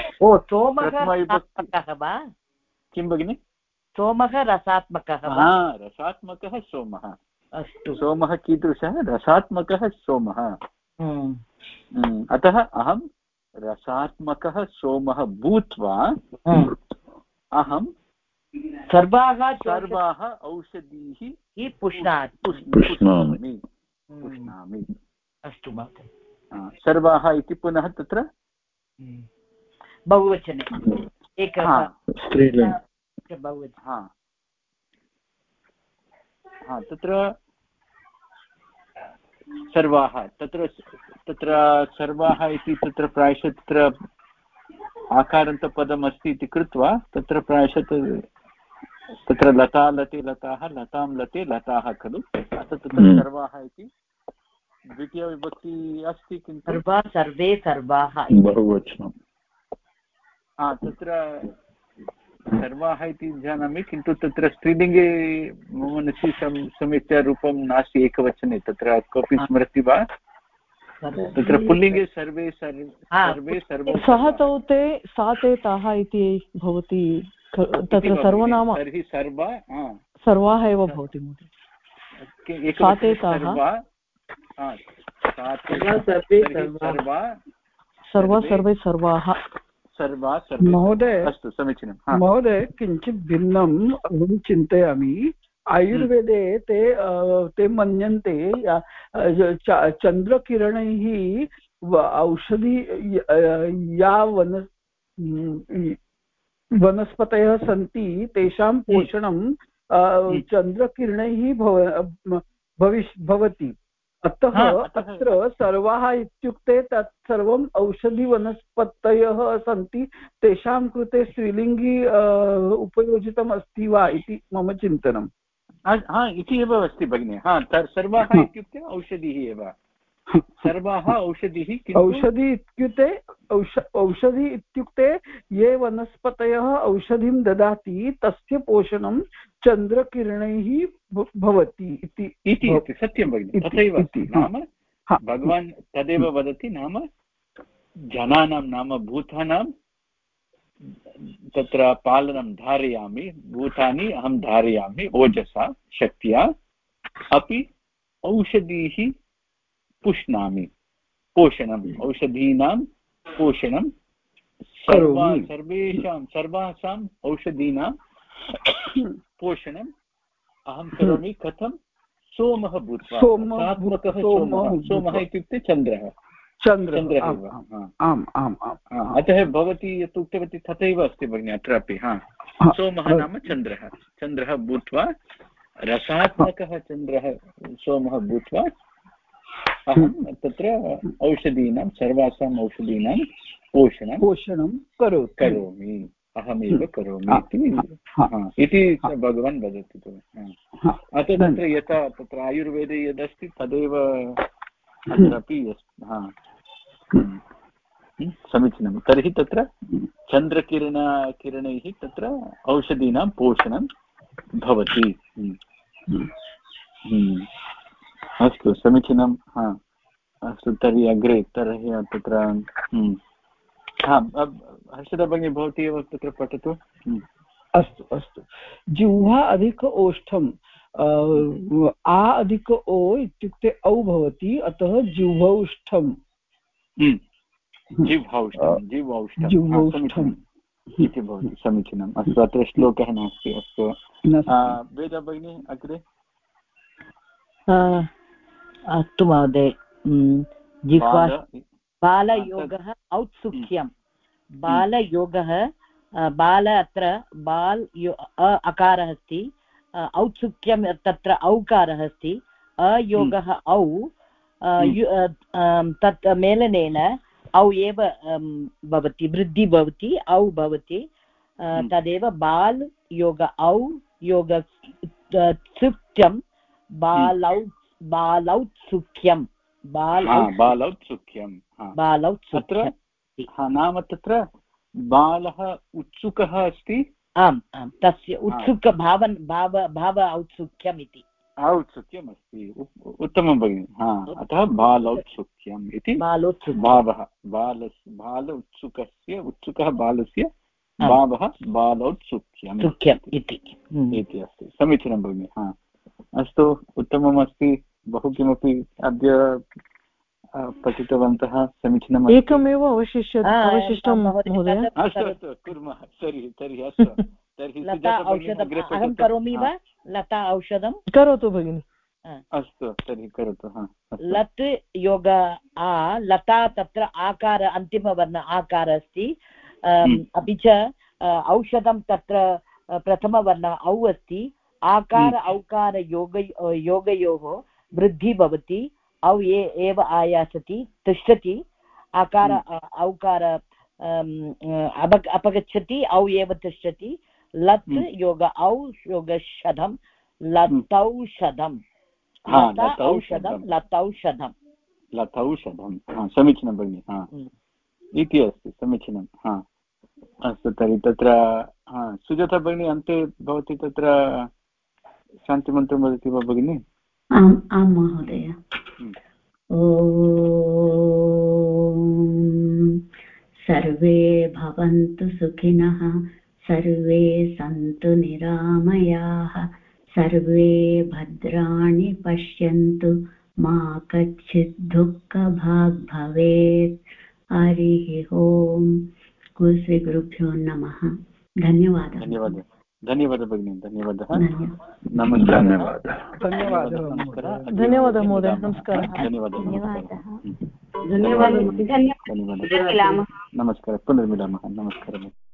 सोमः वा? किं भगिनि? सोमः रसात्मकः रसात्मकः सोमः। अस्तु, सोमः कीदृशः? रसात्मकः सोमः। अतः अहं रसात्मकः सोमः भूत्वा अहं सर्वाः औषधीः पुष्णामि। अस्तु महोदय। सर्वाः इति पुनः तत्र बहुवचने तत्र सर्वाः तत्र सर्वाः इति तत्र प्रायशः तत्र आकारान्तपदम् अस्ति इति कृत्वा तत्र प्रायशः तत्र लता लते लताः, लतां लते लताः खलु। अतः तत्र सर्वाः इति द्वितीयविभक्ति अस्ति किन्तु सर्वे सर्वाः बहुवचनं। तत्र सर्वाः इति जानामि किन्तु तत्र स्त्रीलिङ्गे मम मनसि समीचीनरूपं नास्ति एकवचने। तत्र कोऽपि स्मरति वा? तत्र पुल्लिङ्गे सर्वे सः तौ ते सा ते ताः इति भवति तत्र सर्वनाम। तर्हि सर्वाः एव भवति महोदय। सा ते ताः सर्वे सर्वाः महोदय। अस्तु समीचीनं महोदय। किञ्चित् भिन्नम् अहं चिन्तयामि। आयुर्वेदे ते मन्यन्ते चन्द्रकिरणैः औषधि या वनस्पतयः सन्ति तेषां पोषणं चन्द्रकिरणैः भवति। अतः अत्र सर्वाः इत्युक्ते तत् सर्वम् औषधिवनस्पतयः सन्ति, तेषां कृते स्त्रीलिङ्गी उपयोजितम् अस्ति वा इति मम चिन्तनम्। इति एव अस्ति भगिनि। सर्वाः इत्युक्ते औषधिः एव। सर्वाः औषधिः। औषधि इत्युक्ते ये वनस्पतयः औषधिं ददाति तस्य पोषणं चन्द्रकिरणैः भवति इति। सत्यं भगिनि, तथैव अस्ति। नाम भगवान् तदेव वदति, नाम जनानां नाम भूतानां तत्र पालनं धारयामि, भूतानि अहं धारयामि ओजसा शक्त्या, अपि औषधीः पुष्णामि, पोषणम् औषधीनां पोषणं सर्वासाम् औषधीनां पोषणम् अहं करोमि। कथं? सोमः भूत्वा, सात्मकः सोमः। सोमः इत्युक्ते चन्द्रः, चन्द्रः एव। अतः भवती यत् उक्तवती तथैव अस्ति भगिनि अत्रापि। सोमः नाम चन्द्रः, चन्द्रः भूत्वा, रसात्मकः चन्द्रः सोमः भूत्वा अहं तत्र औषधीनां सर्वासाम् औषधीनां पोषणं करोमि, अहमेव करोमि इति भगवान् वदति। अतः तत्र यथा तत्र आयुर्वेदे यदस्ति तदेव अत्रापि समीचीनं। तर्हि तत्र चन्द्रकिरणैः तत्र औषधीनां पोषणं भवति। अस्तु, समीचीनं। अस्तु, तर्हि अग्रे तर्हि तत्र हर्षदा भगिनी भवती एव तत्र पठतु। अस्तु अस्तु। जिह्वा अधिक ओष्ठम्, आ अधिक ओ इत्युक्ते औ भवति, अतः जिह्वौष्ठम्। जिह्वौष्ठम् इति भवति। समीचीनम्। अस्तु, अत्र श्लोकः नास्ति। अस्तु, वेदा भगिनी अग्रे। अस्तु महोदय। जिह्वा बालयोगः औत्सुक्यं। बालयोगः, बाल अत्र बाल् अकारः अस्ति, औत्सुक्यं तत्र औकारः अस्ति, अयोगः औ, तत् मेलनेन औ एव भवति, वृद्धि भवति, औ भवति, तदेव बाल् योग औ योग सुक्त्यं बालौत्सुक्यं बालौत्सुक्यं नाम तत्र बालः उत्सुकः अस्ति। आम् आम्, तस्य उत्सुक भाव औत्सुक्यम् इति औत्सुक्यम् अस्ति। उत्तमं भगिनि। अतः बालौत्सुक्यम् इति भावः, बाल उत्सुकस्य, उत्सुकः बालस्य भावः बालौत्सुक्यम् इति अस्ति। समीचीनं भगिनि। अस्तु, उत्तमम् अस्ति। बहु किमपि अद्य पठितवन्तः। समीचीनम्। एकमेव अवशिष्टं महोदय। अस्तु अस्तु, कुर्मः। तर्हि अस्तु, तर्हि अहं करोमि वा? लता औषधं करोतु भगिनि। अस्तु, तर्हि करोतु। लट् योग आ, लता तत्र आकार, अन्तिमवर्ण आकार अस्ति। अपि च औषधं तत्र प्रथमवर्ण औ अस्ति। आकार औकार योगयोः वृद्धि भवति, औ एव आयासति, तिष्ठति। आकार औकार अपगच्छति, औ एव तिष्ठति। लट् योग औ योगशतं, लतौषधं, लतौषधं। समीचीनं भगिनि। इति अस्ति। समीचीनं। अस्तु, तर्हि तत्र सुजाता भगिनी अन्ते भवती तत्र शान्तिमन्त्रं वदति वा भगिनि? आं महोदय। ॐ सर्वे भवन्तु सुखिनः, सर्वे सन्तु निरामयाः, सर्वे भद्राणि पश्यन्तु, मा कश्चित् दुःखभाग् भवेत्। हरिः ओम्। श्रीगुरुभ्यो नमः। धन्यवादः। धन्यवादः भगिनि। धन्यवादः। धन्यवादः महोदय। नमस्कारः। नमस्कारः। पुनर्मिलामः। नमस्कारः।